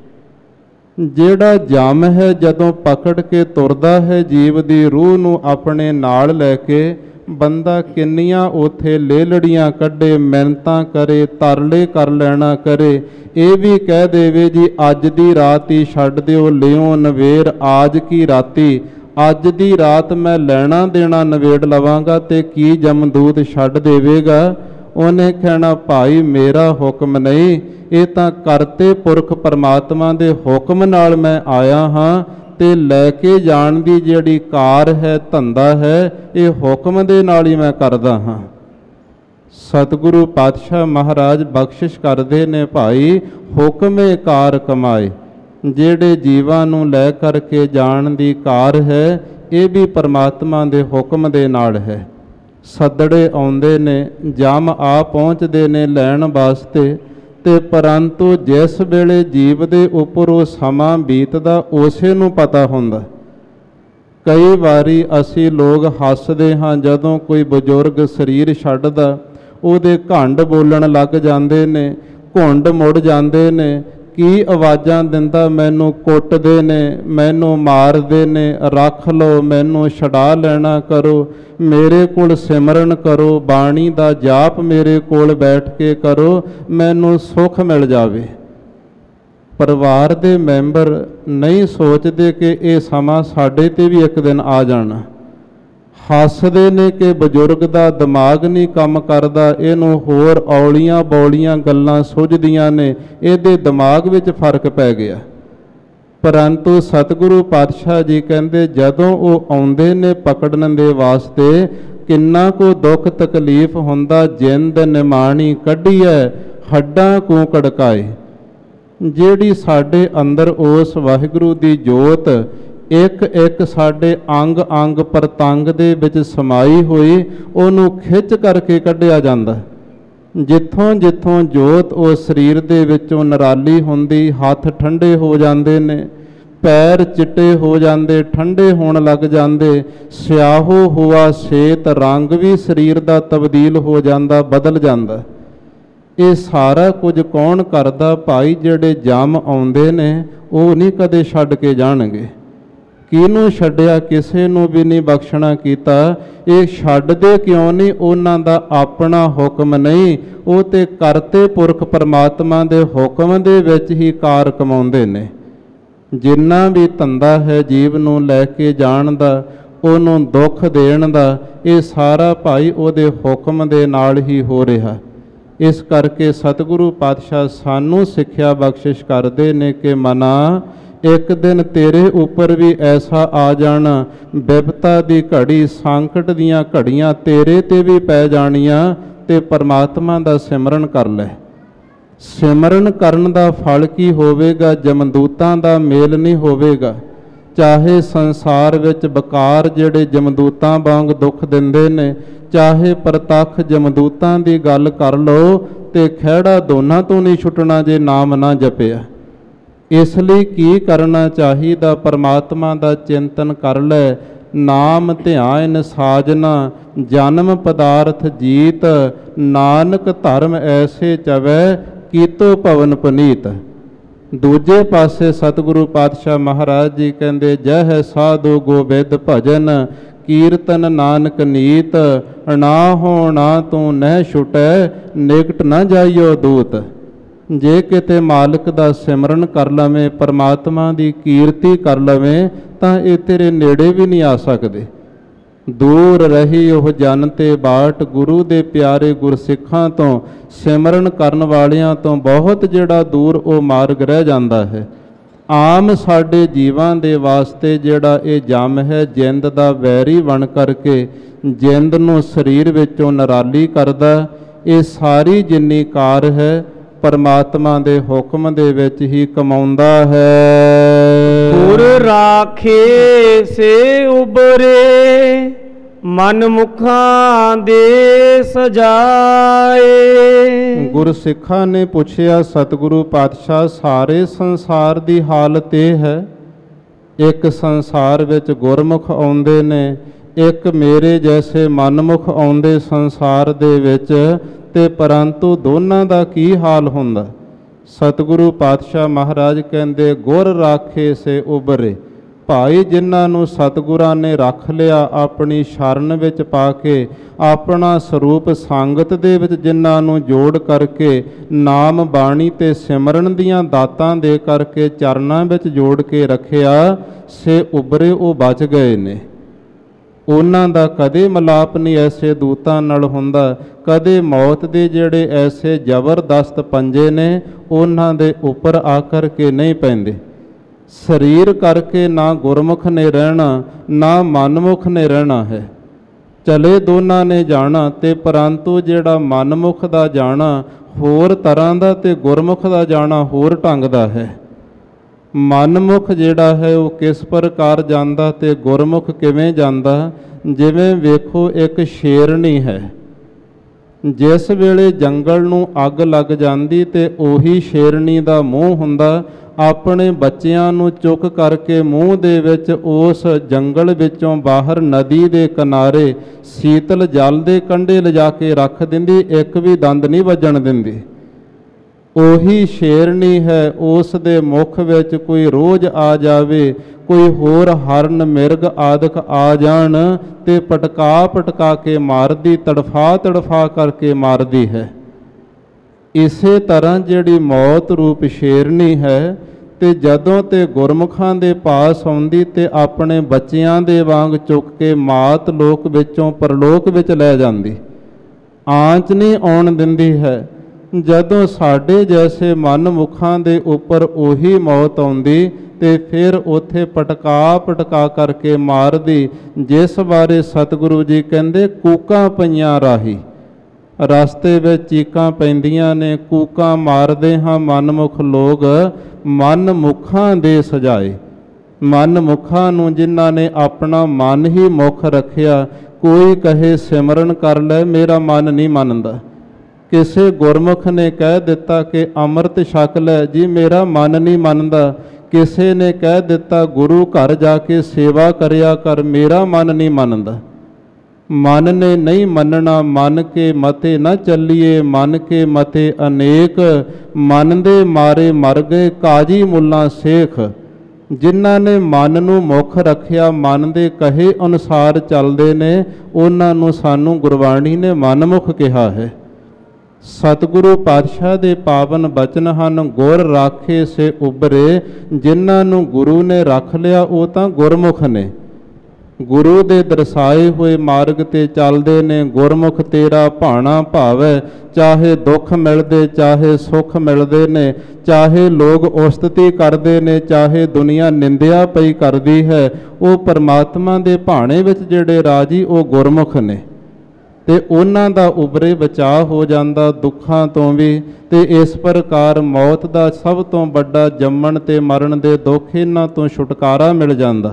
S2: ਜਿਹੜਾ ਜਮ ਹੈ, ਜਦੋਂ ਪਕੜ ਕੇ ਤੁਰਦਾ ਹੈ ਜੀਵ ਦੀ ਰੂਹ ਨੂੰ ਆਪਣੇ ਨਾਲ ਲੈ ਕੇ, ਬੰਦਾ ਕਿੰਨੀਆਂ ਉਥੇ ਲੇਲੜੀਆਂ ਕੱਢੇ, ਮਿਹਨਤਾਂ ਕਰੇ, ਤਰਲੇ ਕਰ ਲੈਣਾ ਕਰੇ, ਇਹ ਵੀ ਕਹਿ ਦੇਵੇ ਜੀ ਅੱਜ ਦੀ ਰਾਤ ਹੀ ਛੱਡ ਦਿਓ, ਲਿਓ ਨਵੇਰ ਆਜ ਕੀ ਰਾਤੀ, ਅੱਜ ਦੀ ਰਾਤ ਮੈਂ ਲੈਣਾ ਦੇਣਾ ਨਵੇੜ ਲਵਾਂਗਾ, ਤੇ ਕੀ ਜਮਦੂਤ ਛੱਡ ਦੇਵੇਗਾ? ਉਹਨੇ ਕਹਿਣਾ ਭਾਈ ਮੇਰਾ ਹੁਕਮ ਨਹੀਂ, ਇਹ ਤਾਂ ਕਰਤੇ ਪੁਰਖ ਪਰਮਾਤਮਾ ਦੇ ਹੁਕਮ ਨਾਲ ਮੈਂ ਆਇਆ ਹਾਂ, ਤੇ ਲੈ ਕੇ ਜਾਣ ਦੀ ਜਿਹੜੀ ਕਾਰ ਹੈ, ਧੰਦਾ ਹੈ, ਇਹ ਹੁਕਮ ਦੇ ਨਾਲ ਹੀ ਮੈਂ ਕਰਦਾ ਹਾਂ। ਸਤਿਗੁਰੂ ਪਾਤਸ਼ਾਹ ਮਹਾਰਾਜ ਬਖਸ਼ਿਸ਼ ਕਰਦੇ ਨੇ ਭਾਈ, ਹੁਕਮੇ ਕਾਰ ਕਮਾਏ। ਜਿਹੜੇ ਜੀਵਾਂ ਨੂੰ ਲੈ ਕਰਕੇ ਜਾਣ ਦੀ ਕਾਰ ਹੈ, ਇਹ ਵੀ ਪਰਮਾਤਮਾ ਦੇ ਹੁਕਮ ਦੇ ਨਾਲ ਹੈ। ਸੱਦੜੇ ਆਉਂਦੇ ਨੇ, ਜਮ ਆ ਪਹੁੰਚਦੇ ਨੇ ਲੈਣ ਵਾਸਤੇ, ਤੇ ਪਰੰਤੂ ਜਿਸ ਵੇਲੇ ਜੀਵ ਦੇ ਉੱਪਰ ਉਹ ਸਮਾਂ ਬੀਤਦਾ, ਉਸੇ ਨੂੰ ਪਤਾ ਹੁੰਦਾ। ਕਈ ਵਾਰੀ ਅਸੀਂ ਲੋਕ ਹੱਸਦੇ ਹਾਂ ਜਦੋਂ ਕੋਈ ਬਜ਼ੁਰਗ ਸਰੀਰ ਛੱਡਦਾ, ਉਹਦੇ ਘੰਡ ਬੋਲਣ ਲੱਗ ਜਾਂਦੇ ਨੇ, ਘੁੰਡ ਮੁੜ ਜਾਂਦੇ ਨੇ, ਕੀ ਆਵਾਜ਼ਾਂ ਦਿੰਦਾ, ਮੈਨੂੰ ਕੁੱਟਦੇ ਨੇ, ਮੈਨੂੰ ਮਾਰਦੇ ਨੇ, ਰੱਖ ਲਓ, ਮੈਨੂੰ ਛਡਾ ਲੈਣਾ ਕਰੋ, ਮੇਰੇ ਕੋਲ ਸਿਮਰਨ ਕਰੋ, ਬਾਣੀ ਦਾ ਜਾਪ ਮੇਰੇ ਕੋਲ ਬੈਠ ਕੇ ਕਰੋ, ਮੈਨੂੰ ਸੁੱਖ ਮਿਲ ਜਾਵੇ। ਪਰਿਵਾਰ ਦੇ ਮੈਂਬਰ ਨਹੀਂ ਸੋਚਦੇ ਕਿ ਇਹ ਸਮਾਂ ਸਾਡੇ ਤੇ ਵੀ ਇੱਕ ਦਿਨ ਆ ਜਾਣਾ। ਹੱਸਦੇ ਨੇ ਕਿ ਬਜ਼ੁਰਗ ਦਾ ਦਿਮਾਗ ਨਹੀਂ ਕੰਮ ਕਰਦਾ, ਇਹਨੂੰ ਹੋਰ ਔਲੀਆਂ ਬੌਲੀਆਂ ਗੱਲਾਂ ਸੁਝਦੀਆਂ ਨੇ, ਇਹਦੇ ਦਿਮਾਗ ਵਿੱਚ ਫਰਕ ਪੈ ਗਿਆ। ਪਰੰਤੂ ਸਤਿਗੁਰੂ ਪਾਤਸ਼ਾਹ ਜੀ ਕਹਿੰਦੇ ਜਦੋਂ ਉਹ ਆਉਂਦੇ ਨੇ ਪਕੜਨ ਦੇ ਵਾਸਤੇ, ਕਿੰਨਾ ਕੁ ਦੁੱਖ ਤਕਲੀਫ ਹੁੰਦਾ, ਜਿੰਦ ਨਿਮਾਣੀ ਕੱਢੀਐ ਹੱਡਾਂ ਕੂ ਕੜਕਾਏ। ਜਿਹੜੀ ਸਾਡੇ ਅੰਦਰ ਉਸ ਵਾਹਿਗੁਰੂ ਦੀ ਜੋਤ ਇੱਕ ਇੱਕ ਸਾਡੇ ਅੰਗ ਅੰਗ ਪ੍ਰਤੰਗ ਦੇ ਵਿੱਚ ਸਮਾਈ ਹੋਈ, ਉਹਨੂੰ ਖਿੱਚ ਕਰਕੇ ਕੱਢਿਆ ਜਾਂਦਾ। ਜਿੱਥੋਂ ਜਿੱਥੋਂ ਜੋਤ ਉਹ ਸਰੀਰ ਦੇ ਵਿੱਚੋਂ ਨਿਰਾਲੀ ਹੁੰਦੀ, ਹੱਥ ਠੰਡੇ ਹੋ ਜਾਂਦੇ ਨੇ, ਪੈਰ ਚਿੱਟੇ ਹੋ ਜਾਂਦੇ, ਠੰਡੇ ਹੋਣ ਲੱਗ ਜਾਂਦੇ, ਸਿਆਹੋ ਹੁਆ ਸੇਤ, ਰੰਗ ਵੀ ਸਰੀਰ ਦਾ ਤਬਦੀਲ ਹੋ ਜਾਂਦਾ, ਬਦਲ ਜਾਂਦਾ। ਇਹ ਸਾਰਾ ਕੁਝ ਕੌਣ ਕਰਦਾ? ਭਾਈ ਜਿਹੜੇ ਜੰਮ ਆਉਂਦੇ ਨੇ ਉਹ ਨਹੀਂ ਕਦੇ ਛੱਡ ਕੇ ਜਾਣਗੇ। ਕਿਹਨੂੰ ਛੱਡਿਆ? ਕਿਸੇ ਨੂੰ ਵੀ ਨਹੀਂ ਬਖਸ਼ਣਾ ਕੀਤਾ। ਇਹ ਛੱਡਦੇ ਕਿਉਂ ਨਹੀਂ? ਉਹਨਾਂ ਦਾ ਆਪਣਾ ਹੁਕਮ ਨਹੀਂ, ਉਹ ਤੇ ਕਰਤੇ ਪੁਰਖ ਪਰਮਾਤਮਾ ਦੇ ਹੁਕਮ ਦੇ ਵਿੱਚ ਹੀ ਕਾਰ ਕਮਾਉਂਦੇ ਨੇ। ਜਿੰਨਾ ਵੀ ਧੰਦਾ ਹੈ ਜੀਵ ਨੂੰ ਲੈ ਕੇ ਜਾਣ ਦਾ, ਉਹਨੂੰ ਦੁੱਖ ਦੇਣ ਦਾ, ਇਹ ਸਾਰਾ ਭਾਈ ਉਹਦੇ ਹੁਕਮ ਦੇ ਨਾਲ ਹੀ ਹੋ ਰਿਹਾ। ਇਸ ਕਰਕੇ ਸਤਿਗੁਰੂ ਪਾਤਸ਼ਾਹ ਸਾਨੂੰ ਸਿੱਖਿਆ ਬਖਸ਼ਿਸ਼ ਕਰਦੇ ਨੇ ਕਿ ਮਨਾ, ਇੱਕ ਦਿਨ ਤੇਰੇ ਉੱਪਰ ਵੀ ਐਸਾ ਆ ਜਾਣਾ, ਬਿਪਤਾ ਦੀ ਘੜੀ, ਸੰਕਟ ਦੀਆਂ ਘੜੀਆਂ ਤੇਰੇ ਤੇ ਵੀ ਪੈ ਜਾਣੀਆਂ, ਤੇ ਪਰਮਾਤਮਾ ਦਾ ਸਿਮਰਨ ਕਰ ਲੈ। ਸਿਮਰਨ ਕਰਨ ਦਾ ਫਲ ਕੀ ਹੋਵੇਗਾ? ਜਮਦੂਤਾਂ ਦਾ ਮੇਲ ਨਹੀਂ ਹੋਵੇਗਾ। ਚਾਹੇ ਸੰਸਾਰ ਵਿੱਚ ਬਕਾਰ ਜਿਹੜੇ ਜਮਦੂਤਾਂ ਵਾਂਗ ਦੁੱਖ ਦਿੰਦੇ ਨੇ, ਚਾਹੇ ਪ੍ਰਤੱਖ ਜਮਦੂਤਾਂ ਦੀ ਗੱਲ ਕਰ ਲਓ, ਤੇ ਖਹਿੜਾ ਦੋਨਾਂ ਤੋਂ ਨਹੀਂ ਛੁੱਟਣਾ ਜੇ ਨਾਮ ਨਾ ਜਪਿਆ। ਇਸ ਲਈ ਕੀ ਕਰਨਾ ਚਾਹੀਦਾ? ਪਰਮਾਤਮਾ ਦਾ ਚਿੰਤਨ ਕਰ ਲੈ। ਨਾਮ ਧਿਆਨ ਸਾਜਨਾ, ਜਨਮ ਪਦਾਰਥ ਜੀਤ, ਨਾਨਕ ਧਰਮ ਐਸੇ ਚਵੈ, ਕੀਤੋ ਭਵਨ ਪੁਨੀਤ। ਦੂਜੇ ਪਾਸੇ ਸਤਿਗੁਰੂ ਪਾਤਸ਼ਾਹ ਮਹਾਰਾਜ ਜੀ ਕਹਿੰਦੇ, ਜਹ ਸਾਧੂ ਗੋਬਿੰਦ ਭਜਨ, ਕੀਰਤਨ ਨਾਨਕ ਨੀਤ, ਨਾ ਹੋ ਨਾ ਤੂੰ ਨਹਿ ਛੁਟੈ, ਨਿਕਟ ਨਾ ਜਾਈਓ ਦੂਤ। ਜੇ ਕਿਤੇ ਮਾਲਕ ਦਾ ਸਿਮਰਨ ਕਰ ਲਵੇਂ, ਪਰਮਾਤਮਾ ਦੀ ਕੀਰਤੀ ਕਰ ਲਵੇਂ, ਤਾਂ ਇਹ ਤੇਰੇ ਨੇੜੇ ਵੀ ਨਹੀਂ ਆ ਸਕਦੇ। ਦੂਰ ਰਹੀ ਉਹ ਜਨ ਤੇ ਬਾਟ, ਗੁਰੂ ਦੇ ਪਿਆਰੇ ਗੁਰਸਿੱਖਾਂ ਤੋਂ, ਸਿਮਰਨ ਕਰਨ ਵਾਲਿਆਂ ਤੋਂ ਬਹੁਤ ਜਿਹੜਾ ਦੂਰ ਉਹ ਮਾਰਗ ਰਹਿ ਜਾਂਦਾ ਹੈ। ਆਮ ਸਾਡੇ ਜੀਵਾਂ ਦੇ ਵਾਸਤੇ ਜਿਹੜਾ ਇਹ ਜੰਮ ਹੈ, ਜਿੰਦ ਦਾ ਵੈਰੀ ਬਣ ਕਰਕੇ ਜਿੰਦ ਨੂੰ ਸਰੀਰ ਵਿੱਚੋਂ ਨਿਰਾਲੀ ਕਰਦਾ, ਇਹ ਸਾਰੀ ਜਿੰਨੀ ਕਾਰ ਹੈ ਪਰਮਾਤਮਾ ਦੇ ਹੁਕਮ ਦੇ ਵਿੱਚ ਹੀ ਕਮਾਉਂਦਾ ਹੈ।
S1: ਗੁਰ ਰਾਖੇ ਸੇ ਉਬਰੇ, ਮਨ ਮੁਖਾਂ ਦੇ ਸਜਾਏ।
S2: ਗੁਰਸਿੱਖਾਂ ਨੇ ਪੁੱਛਿਆ, ਸਤਿਗੁਰੂ ਪਾਤਸ਼ਾਹ ਸਾਰੇ ਸੰਸਾਰ ਦੀ ਹਾਲਤ ਇਹ ਹੈ, ਇੱਕ ਸੰਸਾਰ ਵਿੱਚ ਗੁਰਮੁਖ ਆਉਂਦੇ ਨੇ, ਇੱਕ ਮੇਰੇ ਜੈਸੇ ਮਨਮੁਖ ਆਉਂਦੇ ਸੰਸਾਰ ਦੇ ਵਿੱਚ, ਤੇ ਪਰੰਤੂ ਦੋਨਾਂ ਦਾ ਕੀ ਹਾਲ ਹੁੰਦਾ? ਸਤਿਗੁਰੂ ਪਾਤਸ਼ਾਹ ਮਹਾਰਾਜ ਕਹਿੰਦੇ, ਗੁਰ ਰਾਖੇ ਸੇ ਉਬਰੇ। ਭਾਈ ਜਿਨ੍ਹਾਂ ਨੂੰ ਸਤਿਗੁਰਾਂ ਨੇ ਰੱਖ ਲਿਆ, ਆਪਣੀ ਸ਼ਰਨ ਵਿੱਚ ਪਾ ਕੇ, ਆਪਣਾ ਸਰੂਪ ਸੰਗਤ ਦੇ ਵਿੱਚ ਜਿਨ੍ਹਾਂ ਨੂੰ ਜੋੜ ਕਰਕੇ, ਨਾਮ ਬਾਣੀ ਤੇ ਸਿਮਰਨ ਦੀਆਂ ਦਾਤਾਂ ਦੇ ਕਰਕੇ ਚਰਨਾਂ ਵਿੱਚ ਜੋੜ ਕੇ ਰੱਖਿਆ, ਸੇ ਉਬਰੇ ਉਹ ਬਚ ਗਏ ਨੇ। ਉਹਨਾਂ ਦਾ ਕਦੇ ਮਿਲਾਪ ਨਹੀਂ ਐਸੇ ਦੂਤਾਂ ਨਾਲ ਹੁੰਦਾ। ਕਦੇ ਮੌਤ ਦੇ ਜਿਹੜੇ ਐਸੇ ਜ਼ਬਰਦਸਤ ਪੰਜੇ ਨੇ, ਉਹਨਾਂ ਦੇ ਉੱਪਰ ਆ ਕਰਕੇ ਨਹੀਂ ਪੈਂਦੇ। ਸਰੀਰ ਕਰਕੇ ਨਾ ਗੁਰਮੁਖ ਨੇ ਰਹਿਣਾ, ਨਾ ਮਨਮੁਖ ਨੇ ਰਹਿਣਾ ਹੈ। ਚਲੇ ਦੋਨਾਂ ਨੇ ਜਾਣਾ, ਤੇ ਪਰੰਤੂ ਜਿਹੜਾ ਮਨਮੁਖ ਦਾ ਜਾਣਾ ਹੋਰ ਤਰ੍ਹਾਂ ਦਾ, ਤੇ ਗੁਰਮੁਖ ਦਾ ਜਾਣਾ ਹੋਰ ਢੰਗ ਦਾ ਹੈ। ਮਨਮੁਖ ਜਿਹੜਾ ਹੈ ਉਹ ਕਿਸ ਪ੍ਰਕਾਰ ਜਾਂਦਾ, ਤੇ ਗੁਰਮੁਖ ਕਿਵੇਂ ਜਾਂਦਾ? ਜਿਵੇਂ ਵੇਖੋ, ਇੱਕ ਸ਼ੇਰਣੀ ਹੈ, ਜਿਸ ਵੇਲੇ ਜੰਗਲ ਨੂੰ ਅੱਗ ਲੱਗ ਜਾਂਦੀ ਤੇ ਉਹੀ ਸ਼ੇਰਨੀ ਦਾ ਮੂੰਹ ਹੁੰਦਾ, ਆਪਣੇ ਬੱਚਿਆਂ ਨੂੰ ਚੁੱਕ ਕਰਕੇ ਮੂੰਹ ਦੇ ਵਿੱਚ ਉਸ ਜੰਗਲ ਵਿੱਚੋਂ ਬਾਹਰ ਨਦੀ ਦੇ ਕਿਨਾਰੇ ਸੀਤਲ ਜਲ ਦੇ ਕੰਢੇ ਲਿਜਾ ਕੇ ਰੱਖ ਦਿੰਦੀ, ਇੱਕ ਵੀ ਦੰਦ ਨਹੀਂ ਵੱਜਣ ਦਿੰਦੀ। ਉਹੀ ਸ਼ੇਰਨੀ ਹੈ, ਉਸ ਦੇ ਮੁਖ ਵਿੱਚ ਕੋਈ ਰੋਜ਼ ਆ ਜਾਵੇ, ਕੋਈ ਹੋਰ ਹਰਨ ਮਿਰਗ ਆਦਿਕ ਆ ਜਾਣ ਤੇ ਪਟਕਾ ਪਟਕਾ ਕੇ ਮਾਰਦੀ, ਤੜਫਾ ਤੜਫਾ ਕਰਕੇ ਮਾਰਦੀ ਹੈ। ਇਸੇ ਤਰ੍ਹਾਂ ਜਿਹੜੀ ਮੌਤ ਰੂਪ ਸ਼ੇਰਨੀ ਹੈ, ਤੇ ਜਦੋਂ ਤੇ ਗੁਰਮੁਖਾਂ ਦੇ ਪਾਸ ਆਉਂਦੀ ਤੇ ਆਪਣੇ ਬੱਚਿਆਂ ਦੇ ਵਾਂਗ ਚੁੱਕ ਕੇ ਮਾਤ ਲੋਕ ਵਿੱਚੋਂ ਪਰਲੋਕ ਵਿੱਚ ਲੈ ਜਾਂਦੀ, ਆਂਚ ਨਹੀਂ ਆਉਣ ਦਿੰਦੀ ਹੈ। ਜਦੋਂ ਸਾਡੇ ਜੈਸੇ ਮਨਮੁਖਾਂ ਦੇ ਉੱਪਰ ਉਹੀ ਮੌਤ ਆਉਂਦੀ ਤੇ ਫਿਰ ਉੱਥੇ ਪਟਕਾ ਪਟਕਾ ਕਰਕੇ ਮਾਰਦੀ, ਜਿਸ ਬਾਰੇ ਸਤਿਗੁਰੂ ਜੀ ਕਹਿੰਦੇ ਕੂਕਾਂ ਪਈਆਂ ਰਾਹੀ। ਰਸਤੇ ਵਿੱਚ ਚੀਕਾਂ ਪੈਂਦੀਆਂ ਨੇ, ਕੂਕਾਂ ਮਾਰਦੇ ਹਾਂ ਮਨਮੁਖ ਲੋਕ, ਮਨਮੁਖਾਂ ਦੇ ਸਜਾਏ। ਮਨਮੁਖਾਂ ਨੂੰ ਜਿਨ੍ਹਾਂ ਨੇ ਆਪਣਾ ਮਨ ਹੀ ਮੁੱਖ ਰੱਖਿਆ, ਕੋਈ ਕਹੇ ਸਿਮਰਨ ਕਰ ਲੈ, ਮੇਰਾ ਮਨ ਨਹੀਂ ਮੰਨਦਾ। ਕਿਸੇ ਗੁਰਮੁਖ ਨੇ ਕਹਿ ਦਿੱਤਾ ਕਿ ਅੰਮ੍ਰਿਤ ਛਕ ਲੈ, ਜੀ ਮੇਰਾ ਮਨ ਨਹੀਂ ਮੰਨਦਾ। ਕਿਸੇ ਨੇ ਕਹਿ ਦਿੱਤਾ ਗੁਰੂ ਘਰ ਜਾ ਕੇ ਸੇਵਾ ਕਰਿਆ ਕਰ, ਮੇਰਾ ਮਨ ਨਹੀਂ ਮੰਨਦਾ। ਮਨ ਨੇ ਨਹੀਂ ਮੰਨਣਾ, ਮਨ ਕੇ ਮਤੇ ਨਾ ਚੱਲੀਏ, ਮਨ ਕੇ ਮਤੇ ਅਨੇਕ, ਮਨ ਦੇ ਮਾਰੇ ਮਰ ਗਏ ਕਾਜੀ ਮੁੱਲਾ ਸੇਖ। ਜਿਨ੍ਹਾਂ ਨੇ ਮਨ ਨੂੰ ਮੁੱਖ ਰੱਖਿਆ, ਮਨ ਦੇ ਕਹੇ ਅਨੁਸਾਰ ਚੱਲਦੇ ਨੇ, ਉਹਨਾਂ ਨੂੰ ਸਾਨੂੰ ਗੁਰਬਾਣੀ ਨੇ ਮਨਮੁਖ ਕਿਹਾ ਹੈ। ਸਤਿਗੁਰੂ ਪਾਤਸ਼ਾਹ ਦੇ ਪਾਵਨ ਬਚਨ ਹਨ, ਗੁਰ ਰਾਖੇ ਸੇ ਉਬਰੇ। ਜਿਨ੍ਹਾਂ ਨੂੰ ਗੁਰੂ ਨੇ ਰੱਖ ਲਿਆ ਉਹ ਤਾਂ ਗੁਰਮੁਖ ਨੇ, ਗੁਰੂ ਦੇ ਦਰਸਾਏ ਹੋਏ ਮਾਰਗ ਤੇ ਚੱਲਦੇ ਨੇ। ਗੁਰਮੁਖ ਤੇਰਾ ਭਾਣਾ ਭਾਵੈ, ਚਾਹੇ ਦੁੱਖ ਮਿਲਦੇ ਚਾਹੇ ਸੁੱਖ ਮਿਲਦੇ ਨੇ, ਚਾਹੇ ਲੋਕ ਉਸਤਤੀ ਕਰਦੇ ਨੇ, ਚਾਹੇ ਦੁਨੀਆ ਨਿੰਦਿਆ ਪਈ ਕਰਦੀ ਹੈ, ਉਹ ਪਰਮਾਤਮਾ ਦੇ ਭਾਣੇ ਵਿੱਚ ਜਿਹੜੇ ਰਾਜੀ ਉਹ ਗੁਰਮੁਖ ਨੇ। ਤੇ ਉਹਨਾਂ ਦਾ ਉਬਰੇ ਬਚਾਅ ਹੋ ਜਾਂਦਾ ਦੁੱਖਾਂ ਤੋਂ ਵੀ। ਤੇ ਇਸ ਪ੍ਰਕਾਰ ਮੌਤ ਦਾ ਸਭ ਤੋਂ ਵੱਡਾ ਜੰਮਣ ਤੇ ਮਰਨ ਦੇ ਦੁੱਖ, ਇਹਨਾਂ ਤੋਂ ਛੁਟਕਾਰਾ ਮਿਲ ਜਾਂਦਾ।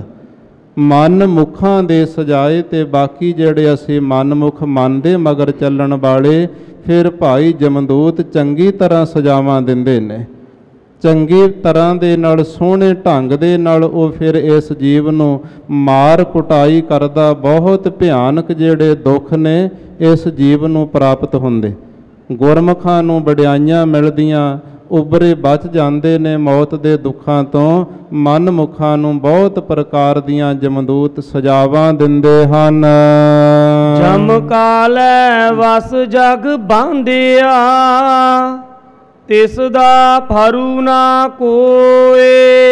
S2: ਮਨ ਮੁਖਾਂ ਦੇ ਸਜਾਏ, ਤੇ ਬਾਕੀ ਜਿਹੜੇ ਅਸੀਂ ਮਨਮੁਖ ਮਨ ਦੇ ਮਗਰ ਚੱਲਣ ਵਾਲੇ, ਫਿਰ ਭਾਈ ਜਮਦੂਤ ਚੰਗੀ ਤਰ੍ਹਾਂ ਸਜਾਵਾਂ ਦਿੰਦੇ ਨੇ। ਚੰਗੀ ਤਰ੍ਹਾਂ ਦੇ ਨਾਲ, ਸੋਹਣੇ ਢੰਗ ਦੇ ਨਾਲ ਉਹ ਫਿਰ ਇਸ ਜੀਵ ਨੂੰ ਮਾਰ ਕੁਟਾਈ ਕਰਦਾ। ਬਹੁਤ ਭਿਆਨਕ ਜਿਹੜੇ ਦੁੱਖ ਨੇ ਇਸ ਜੀਵ ਨੂੰ ਪ੍ਰਾਪਤ ਹੁੰਦੇ। ਗੁਰਮੁਖਾਂ ਨੂੰ ਵਡਿਆਈਆਂ ਮਿਲਦੀਆਂ, ਉਬਰੇ ਬਚ ਜਾਂਦੇ ਨੇ ਮੌਤ ਦੇ ਦੁੱਖਾਂ ਤੋਂ। ਮਨਮੁਖਾਂ ਨੂੰ ਬਹੁਤ ਪ੍ਰਕਾਰ ਦੀਆਂ ਜਮਦੂਤ ਸਜਾਵਾਂ ਦਿੰਦੇ ਹਨ।
S1: ਜਮ ਕਾਲੈ ਵਸ ਜਗ ਬਾਂਧਿਆ, ਤਿਸ ਦਾ ਫਰੂ ਨਾ ਕੋਏ।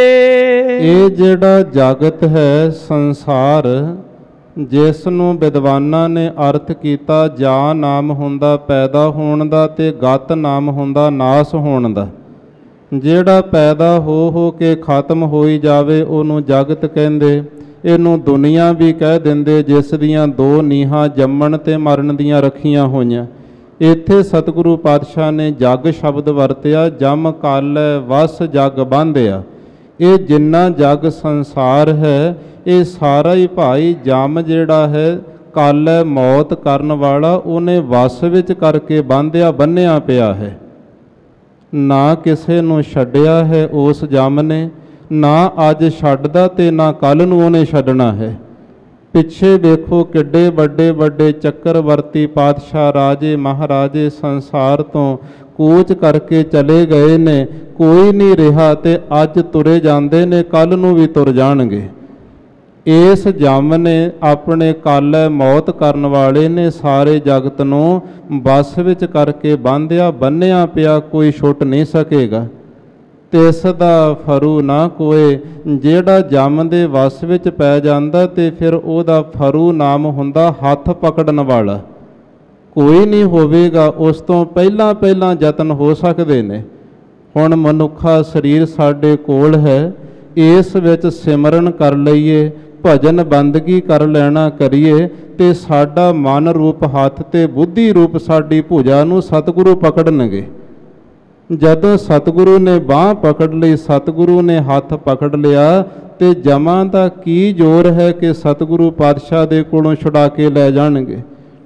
S2: ਇਹ ਜਿਹੜਾ ਜਗਤ ਹੈ ਸੰਸਾਰ, ਜਿਸ ਨੂੰ ਵਿਦਵਾਨਾਂ ਨੇ ਅਰਥ ਕੀਤਾ, ਜਾ ਨਾਮ ਹੁੰਦਾ ਪੈਦਾ ਹੋਣ ਦਾ ਤੇ ਗਤ ਨਾਮ ਹੁੰਦਾ ਨਾਸ ਹੋਣ ਦਾ। ਜਿਹੜਾ ਪੈਦਾ ਹੋ ਕੇ ਖਤਮ ਹੋਈ ਜਾਵੇ ਉਹਨੂੰ ਜਗਤ ਕਹਿੰਦੇ। ਇਹਨੂੰ ਦੁਨੀਆ ਵੀ ਕਹਿ ਦਿੰਦੇ, ਜਿਸ ਦੀਆਂ ਦੋ ਨੀਹਾਂ ਜੰਮਣ ਤੇ ਮਰਨ ਦੀਆਂ ਰੱਖੀਆਂ ਹੋਈਆਂ। ਇੱਥੇ ਸਤਿਗੁਰੂ ਪਾਤਸ਼ਾਹ ਨੇ ਜਗ ਸ਼ਬਦ ਵਰਤਿਆ, ਜਮ ਕਾਲੈ ਵਸ ਜਗ ਬਾਂਧਿਆ। ਇਹ ਜਿੰਨਾ ਜਗ ਸੰਸਾਰ ਹੈ, ਇਹ ਸਾਰਾ ਹੀ ਭਾਈ ਜਮ ਜਿਹੜਾ ਹੈ, ਕਾਲੈ ਮੌਤ ਕਰਨ ਵਾਲਾ, ਉਹਨੇ ਵਸ ਵਿੱਚ ਕਰਕੇ ਬਾਂਧਿਆ ਬੰਨਿਆ ਪਿਆ ਹੈ। ਨਾ ਕਿਸੇ ਨੂੰ ਛੱਡਿਆ ਹੈ ਉਸ ਜਮ ਨੇ, ਨਾ ਅੱਜ ਛੱਡਦਾ ਤੇ ਨਾ ਕੱਲ ਨੂੰ ਉਹਨੇ ਛੱਡਣਾ ਹੈ। ਪਿੱਛੇ ਵੇਖੋ ਕਿੱਡੇ ਵੱਡੇ ਵੱਡੇ ਚੱਕਰਵਰਤੀ ਪਾਤਸ਼ਾਹ, ਰਾਜੇ ਮਹਾਰਾਜੇ ਸੰਸਾਰ ਤੋਂ ਕੂਚ ਕਰਕੇ ਚਲੇ ਗਏ ਨੇ, ਕੋਈ ਨਹੀਂ ਰਿਹਾ ਤੇ ਅੱਜ ਤੁਰੇ ਜਾਂਦੇ ਨੇ, ਕੱਲ ਨੂੰ ਵੀ ਤੁਰ ਜਾਣਗੇ। ਇਸ ਜਮ ਨੇ ਆਪਣੇ ਕਾਲੈ ਮੌਤ ਕਰਨ ਵਾਲੇ ਨੇ ਸਾਰੇ ਜਗਤ ਨੂੰ ਬਸ ਵਿੱਚ ਕਰਕੇ ਬਾਂਧਿਆ ਬੰਨਿਆ ਪਿਆ, ਕੋਈ ਛੁੱਟ ਨਹੀਂ ਸਕੇਗਾ। ਤਿਸ ਦਾ ਫਰੂ ਨਾ ਕੋਏ। ਜਿਹੜਾ ਜਮ ਦੇ ਵਸ ਵਿੱਚ ਪੈ ਜਾਂਦਾ ਤੇ ਫਿਰ ਉਹਦਾ ਫਰੂ ਨਾਮ ਹੁੰਦਾ ਹੱਥ ਪਕੜਨ ਵਾਲਾ। ਕੋਈ ਨਹੀਂ ਹੋਵੇਗਾ, ਉਸ ਤੋਂ ਪਹਿਲਾਂ ਪਹਿਲਾਂ ਯਤਨ ਹੋ ਸਕਦੇ ਨੇ। ਹੁਣ ਮਨੁੱਖਾ ਸਰੀਰ ਸਾਡੇ ਕੋਲ ਹੈ, ਇਸ ਵਿੱਚ ਸਿਮਰਨ ਕਰ ਲਈਏ, ਭਜਨ ਬੰਦਗੀ ਕਰ ਲੈਣਾ ਕਰੀਏ, ਤੇ ਸਾਡਾ ਮਨ ਰੂਪ ਹੱਥ ਤੇ ਬੁੱਧੀ ਰੂਪ ਸਾਡੀ ਭੁਜਾ ਨੂੰ ਸਤਿਗੁਰੂ ਪਕੜਨਗੇ। ਜਦੋਂ ਸਤਿਗੁਰੂ ਨੇ ਬਾਂਹ ਪਕੜ ਲਈ, ਸਤਿਗੁਰੂ ਨੇ ਹੱਥ ਪਕੜ ਲਿਆ, ਤੇ ਜਮਾਂ ਦਾ ਕੀ ਜ਼ੋਰ ਹੈ ਕਿ ਸਤਿਗੁਰੂ ਪਾਤਸ਼ਾਹ ਦੇ ਕੋਲੋਂ ਛੁਡਾ ਕੇ ਲੈ ਜਾਣਗੇ।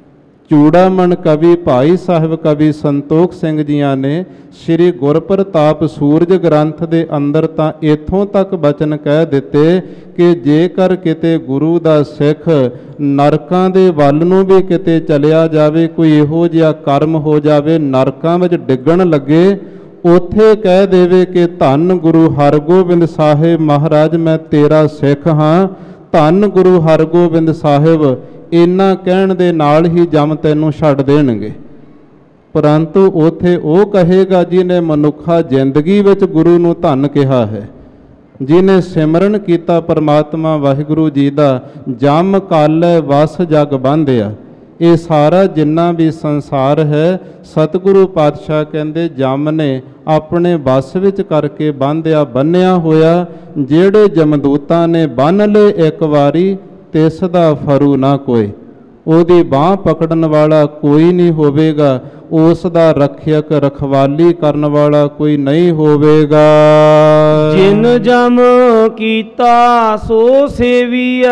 S2: ਚੂੜਾਮਣ ਕਵੀ ਭਾਈ ਸਾਹਿਬ ਕਵੀ ਸੰਤੋਖ ਸਿੰਘ ਜੀਆਂ ਨੇ ਸ੍ਰੀ ਗੁਰਪ੍ਰਤਾਪ ਸੂਰਜ ਗ੍ਰੰਥ ਦੇ ਅੰਦਰ ਤਾਂ ਇੱਥੋਂ ਤੱਕ ਬਚਨ ਕਹਿ ਦਿੱਤੇ ਕਿ ਜੇਕਰ ਕਿਤੇ ਗੁਰੂ ਦਾ ਸਿੱਖ ਨਰਕਾਂ ਦੇ ਵੱਲ ਨੂੰ ਵੀ ਕਿਤੇ ਚਲਿਆ ਜਾਵੇ, ਕੋਈ ਇਹੋ ਜਿਹਾ ਕਰਮ ਹੋ ਜਾਵੇ ਨਰਕਾਂ ਵਿੱਚ ਡਿੱਗਣ ਲੱਗੇ, ਉੱਥੇ ਕਹਿ ਦੇਵੇ ਕਿ ਧੰਨ ਗੁਰੂ ਹਰਗੋਬਿੰਦ ਸਾਹਿਬ ਮਹਾਰਾਜ ਮੈਂ ਤੇਰਾ ਸਿੱਖ ਹਾਂ, ਧੰਨ ਗੁਰੂ ਹਰਗੋਬਿੰਦ ਸਾਹਿਬ, ਇੰਨਾ ਕਹਿਣ ਦੇ ਨਾਲ ਹੀ ਜਮ ਤੈਨੂੰ ਛੱਡ ਦੇਣਗੇ। ਪਰੰਤੂ ਉੱਥੇ ਉਹ ਕਹੇਗਾ ਜਿਹਨੇ ਮਨੁੱਖਾ ਜ਼ਿੰਦਗੀ ਵਿੱਚ ਗੁਰੂ ਨੂੰ ਧੰਨ ਕਿਹਾ ਹੈ, ਜਿਹਨੇ ਸਿਮਰਨ ਕੀਤਾ ਪਰਮਾਤਮਾ ਵਾਹਿਗੁਰੂ ਜੀ ਦਾ, ਜਮ ਕਾਲੈ ਵਸ ਜਗ ਬਾਂਧਿਆ। ਇਹ ਸਾਰਾ ਜਿੰਨਾ ਵੀ ਸੰਸਾਰ ਹੈ ਸਤਿਗੁਰੂ ਪਾਤਸ਼ਾਹ ਕਹਿੰਦੇ ਜਮ ਨੇ ਆਪਣੇ ਵਸ ਵਿੱਚ ਕਰਕੇ ਬਾਂਧਿਆ ਬੰਨਿਆ ਹੋਇਆ। ਜਿਹੜੇ ਜਮਦੂਤਾਂ ਨੇ ਬੰਨ ਲਏ ਇੱਕ ਵਾਰੀ ਤਿਸ ਦਾ ਫਰੂ ਨਾ ਕੋਈ, ਉਹਦੀ ਬਾਹ ਪਕੜਨ ਵਾਲਾ ਕੋਈ ਨਹੀਂ ਹੋਵੇਗਾ, ਉਸ ਦਾ ਰੱਖਿਅਕ ਰਖਵਾਲੀ ਕਰਨ ਵਾਲਾ ਕੋਈ ਨਹੀਂ ਹੋਵੇਗਾ।
S1: ਜਿਨ ਜਮ ਕੀਤਾ ਸੋ ਸੇਵੀਐ,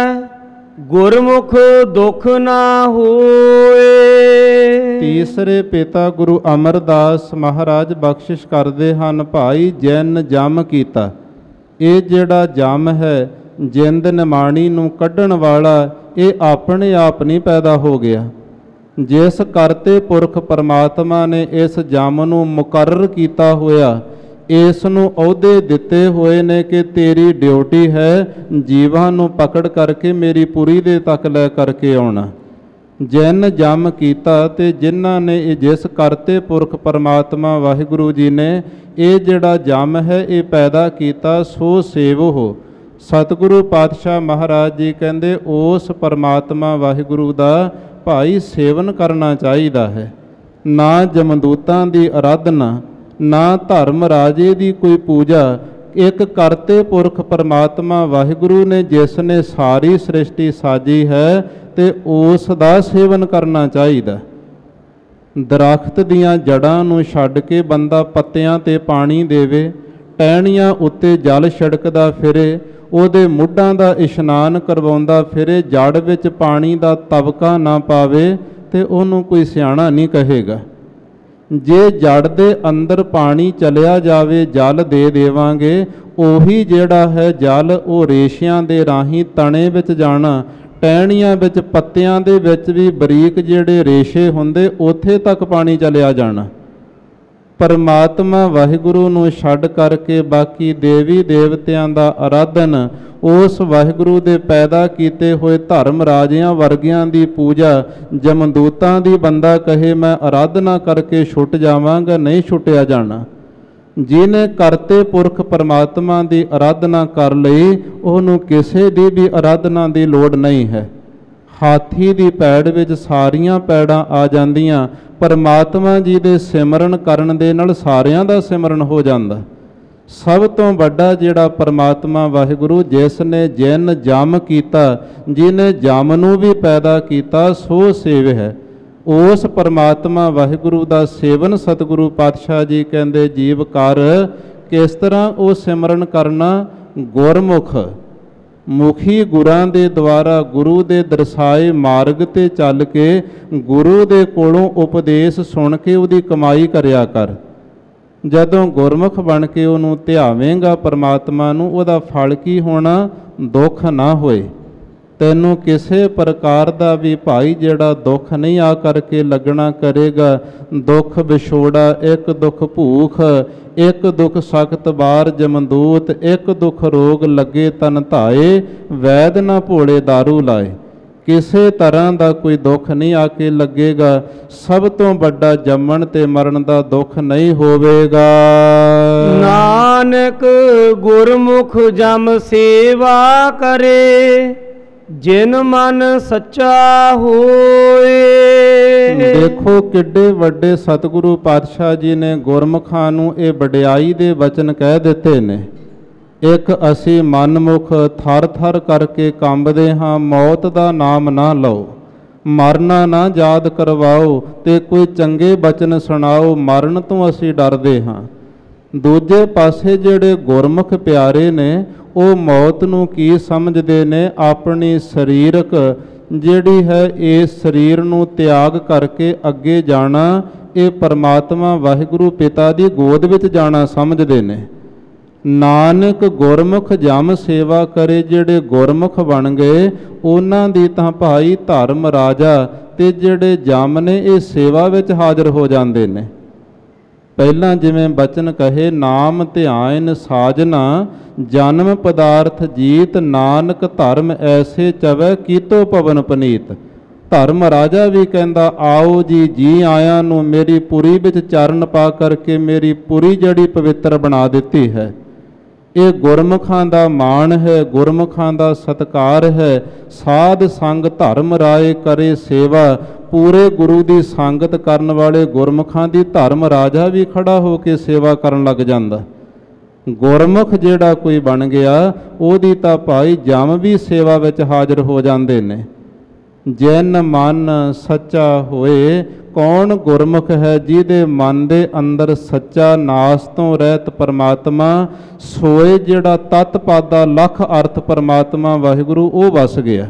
S1: ਗੁਰਮੁਖ ਦੁਖ ਨਾ ਹੋਏ।
S2: ਤੀਸਰੇ ਪਿਤਾ ਗੁਰੂ ਅਮਰਦਾਸ ਮਹਾਰਾਜ ਬਖਸ਼ਿਸ਼ ਕਰਦੇ ਹਨ, ਭਾਈ ਜਿਨ ਜਮ ਕੀਤਾ, ਇਹ ਜਿਹੜਾ ਜਮ ਹੈ ਜਿੰਦ ਨਿਮਾਣੀ ਨੂੰ ਕੱਢਣ ਵਾਲਾ, ਇਹ ਆਪਣੇ ਆਪ ਨਹੀਂ ਪੈਦਾ ਹੋ ਗਿਆ। ਜਿਸ ਕਰਤੇ ਪੁਰਖ ਪਰਮਾਤਮਾ ਨੇ ਇਸ ਜਮ ਨੂੰ ਮੁਕਰਰ ਕੀਤਾ ਹੋਇਆ, ਇਸ ਨੂੰ ਅਹੁਦੇ ਦਿੱਤੇ ਹੋਏ ਨੇ ਕਿ ਤੇਰੀ ਡਿਊਟੀ ਹੈ ਜੀਵਾਂ ਨੂੰ ਪਕੜ ਕਰਕੇ ਮੇਰੀ ਪੁਰੀ ਦੇ ਤੱਕ ਲੈ ਕਰਕੇ ਆਉਣਾ। ਜਿਨ ਜਮ ਕੀਤਾ, ਤੇ ਜਿਨ੍ਹਾਂ ਨੇ ਜਿਸ ਕਰਤੇ ਪੁਰਖ ਪਰਮਾਤਮਾ ਵਾਹਿਗੁਰੂ ਜੀ ਨੇ ਇਹ ਜਿਹੜਾ ਜਮ ਹੈ ਇਹ ਪੈਦਾ ਕੀਤਾ, ਸੋ ਸੇਵੋ। ਸਤਿਗੁਰੂ ਪਾਤਸ਼ਾਹ ਮਹਾਰਾਜ ਜੀ ਕਹਿੰਦੇ ਉਸ ਪਰਮਾਤਮਾ ਵਾਹਿਗੁਰੂ ਦਾ ਭਾਈ ਸੇਵਨ ਕਰਨਾ ਚਾਹੀਦਾ ਹੈ। ਨਾ ਜਮਦੂਤਾਂ ਦੀ ਅਰਾਧਨਾ, ਨਾ ਧਰਮ ਰਾਜੇ ਦੀ ਕੋਈ ਪੂਜਾ, ਇੱਕ ਕਰਤੇ ਪੁਰਖ ਪਰਮਾਤਮਾ ਵਾਹਿਗੁਰੂ ਨੇ ਜਿਸ ਨੇ ਸਾਰੀ ਸ੍ਰਿਸ਼ਟੀ ਸਾਜੀ ਹੈ ਤੇ ਉਸ ਦਾ ਸੇਵਨ ਕਰਨਾ ਚਾਹੀਦਾ। ਦਰਖਤ ਦੀਆਂ ਜੜ੍ਹਾਂ ਨੂੰ ਛੱਡ ਕੇ ਬੰਦਾ ਪੱਤਿਆਂ ਤੇ ਪਾਣੀ ਦੇਵੇ, ਟਹਿਣੀਆਂ ਉੱਤੇ ਜਲ ਛਿੜਕਦਾ ਫਿਰੇ, ਉਹਦੇ ਮੁੱਢਾਂ ਦਾ ਇਸ਼ਨਾਨ ਕਰਵਾਉਂਦਾ ਫਿਰੇ, ਜੜ ਵਿੱਚ ਪਾਣੀ ਦਾ ਤਬਕਾ ਨਾ ਪਾਵੇ ਤੇ ਉਹਨੂੰ ਕੋਈ ਸਿਆਣਾ ਨਹੀਂ ਕਹੇਗਾ। ਜੇ ਜੜ ਦੇ ਅੰਦਰ ਪਾਣੀ ਚਲਿਆ ਜਾਵੇ, ਜਲ ਦੇ ਦੇਵਾਂਗੇ, ਉਹੀ ਜਿਹੜਾ ਹੈ ਜਲ ਉਹ ਰੇਸ਼ਿਆਂ ਦੇ ਰਾਹੀਂ ਤਣੇ ਵਿੱਚ ਜਾਣਾ, ਟਹਿਣੀਆਂ ਵਿੱਚ ਪੱਤਿਆਂ ਦੇ ਵਿੱਚ ਵੀ ਬਰੀਕ ਜਿਹੜੇ ਰੇਸ਼ੇ ਹੁੰਦੇ ਉੱਥੇ ਤੱਕ ਪਾਣੀ ਚਲਿਆ ਜਾਣਾ। ਪਰਮਾਤਮਾ ਵਾਹਿਗੁਰੂ ਨੂੰ ਛੱਡ ਕਰਕੇ ਬਾਕੀ ਦੇਵੀ ਦੇਵਤਿਆਂ ਦਾ ਆਰਾਧਨ, ਉਸ ਵਾਹਿਗੁਰੂ ਦੇ ਪੈਦਾ ਕੀਤੇ ਹੋਏ ਧਰਮ ਰਾਜਿਆਂ ਵਰਗਿਆਂ ਦੀ ਪੂਜਾ, ਜਮਦੂਤਾਂ ਦੀ ਬੰਦਾ ਕਹੇ ਮੈਂ ਆਰਾਧਨਾ ਕਰਕੇ ਛੁੱਟ ਜਾਵਾਂਗਾ, ਨਹੀਂ ਛੁੱਟਿਆ ਜਾਣਾ। ਜਿਹਨੇ ਕਰਤੇ ਪੁਰਖ ਪਰਮਾਤਮਾ ਦੀ ਆਰਾਧਨਾ ਕਰ ਲਈ, ਉਹਨੂੰ ਕਿਸੇ ਦੀ ਵੀ ਆਰਾਧਨਾ ਦੀ ਲੋੜ ਨਹੀਂ ਹੈ। ਹਾਥੀ ਦੀ ਪੈੜ ਵਿੱਚ ਸਾਰੀਆਂ ਪੈੜਾਂ ਆ ਜਾਂਦੀਆਂ, ਪਰਮਾਤਮਾ ਜੀ ਦੇ ਸਿਮਰਨ ਕਰਨ ਦੇ ਨਾਲ ਸਾਰਿਆਂ ਦਾ ਸਿਮਰਨ ਹੋ ਜਾਂਦਾ। ਸਭ ਤੋਂ ਵੱਡਾ ਜਿਹੜਾ ਪਰਮਾਤਮਾ ਵਾਹਿਗੁਰੂ ਜਿਸ ਨੇ ਜਿਨ ਜਮ ਕੀਤਾ, ਜਿਹਨੇ ਜਮ ਨੂੰ ਵੀ ਪੈਦਾ ਕੀਤਾ, ਸੋ ਸੇਵ ਹੈ। ਉਸ ਪਰਮਾਤਮਾ ਵਾਹਿਗੁਰੂ ਦਾ ਸੇਵਨ ਸਤਿਗੁਰੂ ਪਾਤਸ਼ਾਹ ਜੀ ਕਹਿੰਦੇ ਜੀਵ ਕਰ। ਕਿਸ ਤਰ੍ਹਾਂ ਉਹ ਸਿਮਰਨ ਕਰਨਾ? ਗੁਰਮੁਖ ਮੁਖੀ ਗੁਰਾਂ ਦੇ ਦੁਆਰਾ ਗੁਰੂ ਦੇ ਦਰਸਾਏ ਮਾਰਗ ਤੇ ਚੱਲ ਕੇ ਗੁਰੂ ਦੇ ਕੋਲੋਂ ਉਪਦੇਸ਼ ਸੁਣ ਕੇ ਉਹਦੀ ਕਮਾਈ ਕਰਿਆ ਕਰ। ਜਦੋਂ ਗੁਰਮੁਖ ਬਣ ਕੇ ਉਹਨੂੰ ਧਿਆਵੇਂਗਾ ਪਰਮਾਤਮਾ ਨੂੰ, ਉਹਦਾ ਫਲ ਕੀ ਹੋਣਾ? ਦੁੱਖ ਨਾ ਹੋਏ। ਤੈਨੂੰ ਕਿਸੇ ਪ੍ਰਕਾਰ ਦਾ ਵੀ ਭਾਈ ਜਿਹੜਾ ਦੁੱਖ ਨਹੀਂ ਆ ਕਰਕੇ ਲੱਗਣਾ ਕਰੇਗਾ। ਦੁੱਖ ਵਿਛੋੜਾ, ਇੱਕ ਦੁੱਖ ਭੂਖ, ਇੱਕ ਦੁੱਖ ਸਖਤ ਬਾਰ ਜਮਦੂਤ, ਇੱਕ ਦੁੱਖ ਰੋਗ ਲੱਗੇ ਤਨ ਧਾਏ, ਵੈਦ ਨਾ ਭੋਲੇ ਦਾਰੂ ਲਾਏ। ਕਿਸੇ ਤਰ੍ਹਾਂ ਦਾ ਕੋਈ ਦੁੱਖ ਨਹੀਂ ਆ ਕੇ ਲੱਗੇਗਾ। ਸਭ ਤੋਂ ਵੱਡਾ ਜੰਮਣ ਤੇ ਮਰਨ ਦਾ ਦੁੱਖ ਨਹੀਂ ਹੋਵੇਗਾ।
S1: ਨਾਨਕ ਗੁਰਮੁਖ ਜਮ ਸੇਵਾ ਕਰੇ, ਜਿਨ ਮਨ ਸੱਚਾ ਹੋਏ।
S2: ਦੇਖੋ ਕਿੱਡੇ ਵੱਡੇ ਸਤਿਗੁਰੂ ਪਾਤਸ਼ਾਹ ਜੀ ਨੇ ਗੁਰਮੁਖਾਂ ਨੂੰ ਇਹ ਵਡਿਆਈ ਦੇ ਵਚਨ ਕਹਿ ਦਿੱਤੇ ਨੇ। ਇੱਕ ਅਸੀਂ ਮਨਮੁਖ ਥਰ ਥਰ ਕਰਕੇ ਕੰਬਦੇ ਹਾਂ, ਮੌਤ ਦਾ ਨਾਮ ਨਾ ਲਓ, ਮਰਨਾ ਨਾ ਯਾਦ ਕਰਵਾਓ, ਤੇ ਕੋਈ ਚੰਗੇ ਬਚਨ ਸੁਣਾਓ, ਮਰਨ ਤੋਂ ਅਸੀਂ ਡਰਦੇ ਹਾਂ। ਦੂਜੇ ਪਾਸੇ ਜਿਹੜੇ ਗੁਰਮੁਖ ਪਿਆਰੇ ਨੇ ਉਹ ਮੌਤ ਨੂੰ ਕੀ ਸਮਝਦੇ ਨੇ? ਆਪਣੀ ਸਰੀਰਕ ਜਿਹੜੀ ਹੈ ਇਸ ਸਰੀਰ ਨੂੰ ਤਿਆਗ ਕਰਕੇ ਅੱਗੇ ਜਾਣਾ, ਇਹ ਪਰਮਾਤਮਾ ਵਾਹਿਗੁਰੂ ਪਿਤਾ ਦੀ ਗੋਦ ਵਿੱਚ ਜਾਣਾ ਸਮਝਦੇ ਨੇ। ਨਾਨਕ ਗੁਰਮੁਖ ਜਮ ਸੇਵਾ ਕਰੇ, ਜਿਹੜੇ ਗੁਰਮੁਖ ਬਣ ਗਏ ਉਹਨਾਂ ਦੀ ਤਾਂ ਭਾਈ ਧਰਮ ਰਾਜਾ ਤੇ ਜਿਹੜੇ ਜਮ ਨੇ ਇਹ ਸੇਵਾ ਵਿੱਚ ਹਾਜ਼ਰ ਹੋ ਜਾਂਦੇ ਨੇ। ਪਹਿਲਾਂ ਜਿਵੇਂ ਬਚਨ ਕਹੇ, ਨਾਮ ਧਿਆਨ ਸਾਜਨਾ ਜਨਮ ਪਦਾਰਥ ਜੀਤ, ਨਾਨਕ ਧਰਮ ਐਸੇ ਚਵੈ ਕੀਤੋ ਪਵਨ ਪਨੀਤ। ਧਰਮ ਰਾਜਾ ਵੀ ਕਹਿੰਦਾ, ਆਓ ਜੀ, ਜੀ ਆਇਆਂ ਨੂੰ, ਮੇਰੀ ਪੁਰੀ ਵਿੱਚ ਚਰਨ ਪਾ ਕਰਕੇ ਮੇਰੀ ਪੁਰੀ ਜਿਹੜੀ ਪਵਿੱਤਰ ਬਣਾ ਦਿੱਤੀ ਹੈ। ਇਹ ਗੁਰਮੁਖਾਂ ਦਾ ਮਾਣ ਹੈ, ਗੁਰਮੁਖਾਂ ਦਾ ਸਤਿਕਾਰ ਹੈ। ਸਾਧ ਸੰਗ ਧਰਮ ਰਾਏ ਕਰੇ ਸੇਵਾ, ਪੂਰੇ ਗੁਰੂ ਦੀ ਸੰਗਤ ਕਰਨ ਵਾਲੇ ਗੁਰਮੁਖਾਂ ਦੀ ਧਰਮ ਰਾਜਾ ਵੀ ਖੜਾ ਹੋ ਕੇ ਸੇਵਾ ਕਰਨ ਲੱਗ ਜਾਂਦਾ। ਗੁਰਮੁਖ ਜਿਹੜਾ ਕੋਈ ਬਣ ਗਿਆ ਉਹਦੀ ਤਾਂ ਭਾਈ ਜਮ ਵੀ ਸੇਵਾ ਵਿੱਚ ਹਾਜ਼ਰ ਹੋ ਜਾਂਦੇ ਨੇ। ਜਿਨ ਮਨ ਸੱਚਾ ਹੋਏ, ਕੌਣ ਗੁਰਮੁਖ ਹੈ ਜਿਹਦੇ ਮਨ ਦੇ ਅੰਦਰ ਸੱਚਾ ਨਾਸ ਤੋਂ ਰਹਿਤ ਪਰਮਾਤਮਾ ਸੋਏ, ਜਿਹੜਾ ਤਤ ਪਾਦਾ ਲੱਖ ਅਰਥ ਪਰਮਾਤਮਾ ਵਾਹਿਗੁਰੂ ਉਹ ਵਸ ਗਿਆ।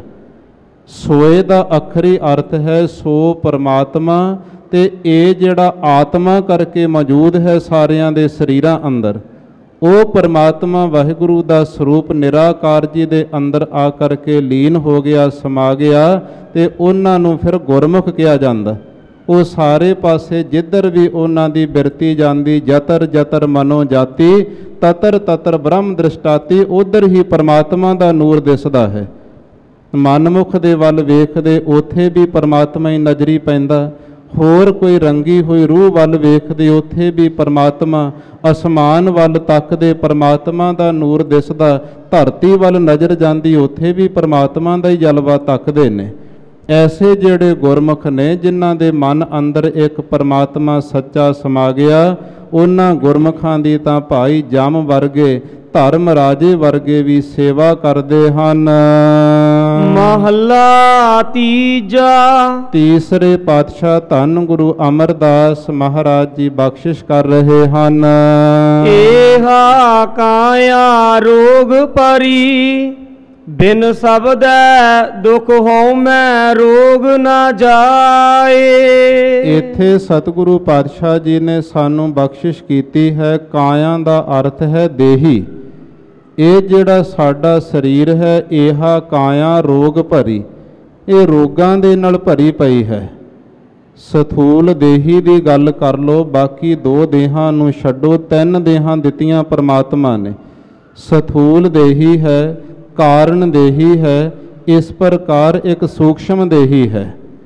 S2: ਸੋਏ ਦਾ ਅਖਰੀ ਅਰਥ ਹੈ ਸੋ ਪਰਮਾਤਮਾ, ਤੇ ਇਹ ਜਿਹੜਾ ਆਤਮਾ ਕਰਕੇ ਮੌਜੂਦ ਹੈ ਸਾਰਿਆਂ ਦੇ ਸਰੀਰਾਂ ਅੰਦਰ, ਉਹ ਪਰਮਾਤਮਾ ਵਾਹਿਗੁਰੂ ਦਾ ਸਰੂਪ ਨਿਰਾਕਾਰ ਜੀ ਦੇ ਅੰਦਰ ਆ ਕਰਕੇ ਲੀਨ ਹੋ ਗਿਆ, ਸਮਾ ਗਿਆ, ਤੇ ਉਹਨਾਂ ਨੂੰ ਫਿਰ ਗੁਰਮੁਖ ਕਿਹਾ ਜਾਂਦਾ। ਉਹ ਸਾਰੇ ਪਾਸੇ ਜਿੱਧਰ ਵੀ ਉਹਨਾਂ ਦੀ ਬਿਰਤੀ ਜਾਂਦੀ, ਜਤਰ ਜਤਰ ਮਨੋ ਜਾਤੀ, ਤਤਰ ਤਤਰ ਬ੍ਰਹਮ ਦ੍ਰਿਸ਼ਟਾਤੀ, ਉਧਰ ਹੀ ਪਰਮਾਤਮਾ ਦਾ ਨੂਰ ਦਿਸਦਾ ਹੈ। ਮਨਮੁਖ ਦੇ ਵੱਲ ਵੇਖਦੇ ਉੱਥੇ ਵੀ ਪਰਮਾਤਮਾ ਹੀ ਨਜ਼ਰੀ ਪੈਂਦਾ, ਹੋਰ ਕੋਈ ਰੰਗੀ ਹੋਈ ਰੂਹ ਵੱਲ ਵੇਖਦੇ ਉੱਥੇ ਵੀ ਪਰਮਾਤਮਾ, ਅਸਮਾਨ ਵੱਲ ਤੱਕਦੇ ਪਰਮਾਤਮਾ ਦਾ ਨੂਰ ਦਿਸਦਾ, ਧਰਤੀ ਵੱਲ ਨਜ਼ਰ ਜਾਂਦੀ ਉੱਥੇ ਵੀ ਪਰਮਾਤਮਾ ਦਾ ਹੀ ਜਲਵਾ ਤੱਕਦੇ ਨੇ। ਐਸੇ ਜਿਹੜੇ ਗੁਰਮੁਖ ਨੇ ਜਿਨ੍ਹਾਂ ਦੇ ਮਨ ਅੰਦਰ ਇੱਕ ਪਰਮਾਤਮਾ ਸੱਚਾ ਸਮਾ ਗਿਆ, ਉਹਨਾਂ ਗੁਰਮੁਖਾਂ ਦੀ ਤਾਂ ਭਾਈ ਜਮ ਵਰਗੇ ਧਰਮ ਰਾਜੇ ਵਰਗੇ ਵੀ ਸੇਵਾ ਕਰਦੇ ਹਨ।
S1: ਮਹੱਲਾ ਤੀਜਾ।
S2: ਤੀਸਰੇ ਪਾਤਸ਼ਾਹ ਧੰਨ ਗੁਰੂ ਅਮਰਦਾਸ ਮਹਾਰਾਜ ਜੀ ਬਖਸ਼ਿਸ਼ ਕਰ ਰਹੇ ਹਨ।
S1: ਏਹਾ ਕਾਇਆ ਰੋਗ ਪਰੀ, ਬਿਨ ਸਬਦੈ ਦੁਖ ਹਉਮੈ ਰੋਗ ਨਾ ਜਾਏ।
S2: ਇੱਥੇ ਸਤਿਗੁਰੂ ਪਾਤਸ਼ਾਹ ਜੀ ਨੇ ਸਾਨੂੰ ਬਖਸ਼ਿਸ਼ ਕੀਤੀ ਹੈ। ਕਾਇਆ ਦਾ ਅਰਥ ਹੈ ਦੇਹੀ। ਇਹ ਜਿਹੜਾ ਸਾਡਾ ਸਰੀਰ ਹੈ, ਇਹਾ ਕਾਇਆ ਰੋਗ ਭਰੀ, ਇਹ ਰੋਗਾਂ ਦੇ ਨਾਲ ਭਰੀ ਪਈ ਹੈ। ਸਥੂਲ ਦੇਹੀ ਦੀ ਗੱਲ ਕਰ ਲੋ, ਬਾਕੀ ਦੋ ਦੇਹਾਂ ਨੂੰ ਛੱਡੋ, ਤਿੰਨ ਦੇਹਾਂ ਦਿੱਤੀਆਂ ਪਰਮਾਤਮਾ ਨੇ। ਸਥੂਲ ਦੇਹੀ ਹੈ, ਕਾਰਨ ਦੇਹੀ ਹੈ, ਇਸ ਪ੍ਰਕਾਰ ਇੱਕ ਸੂਖਸ਼ਮ ਦੇਹੀ ਹੈ।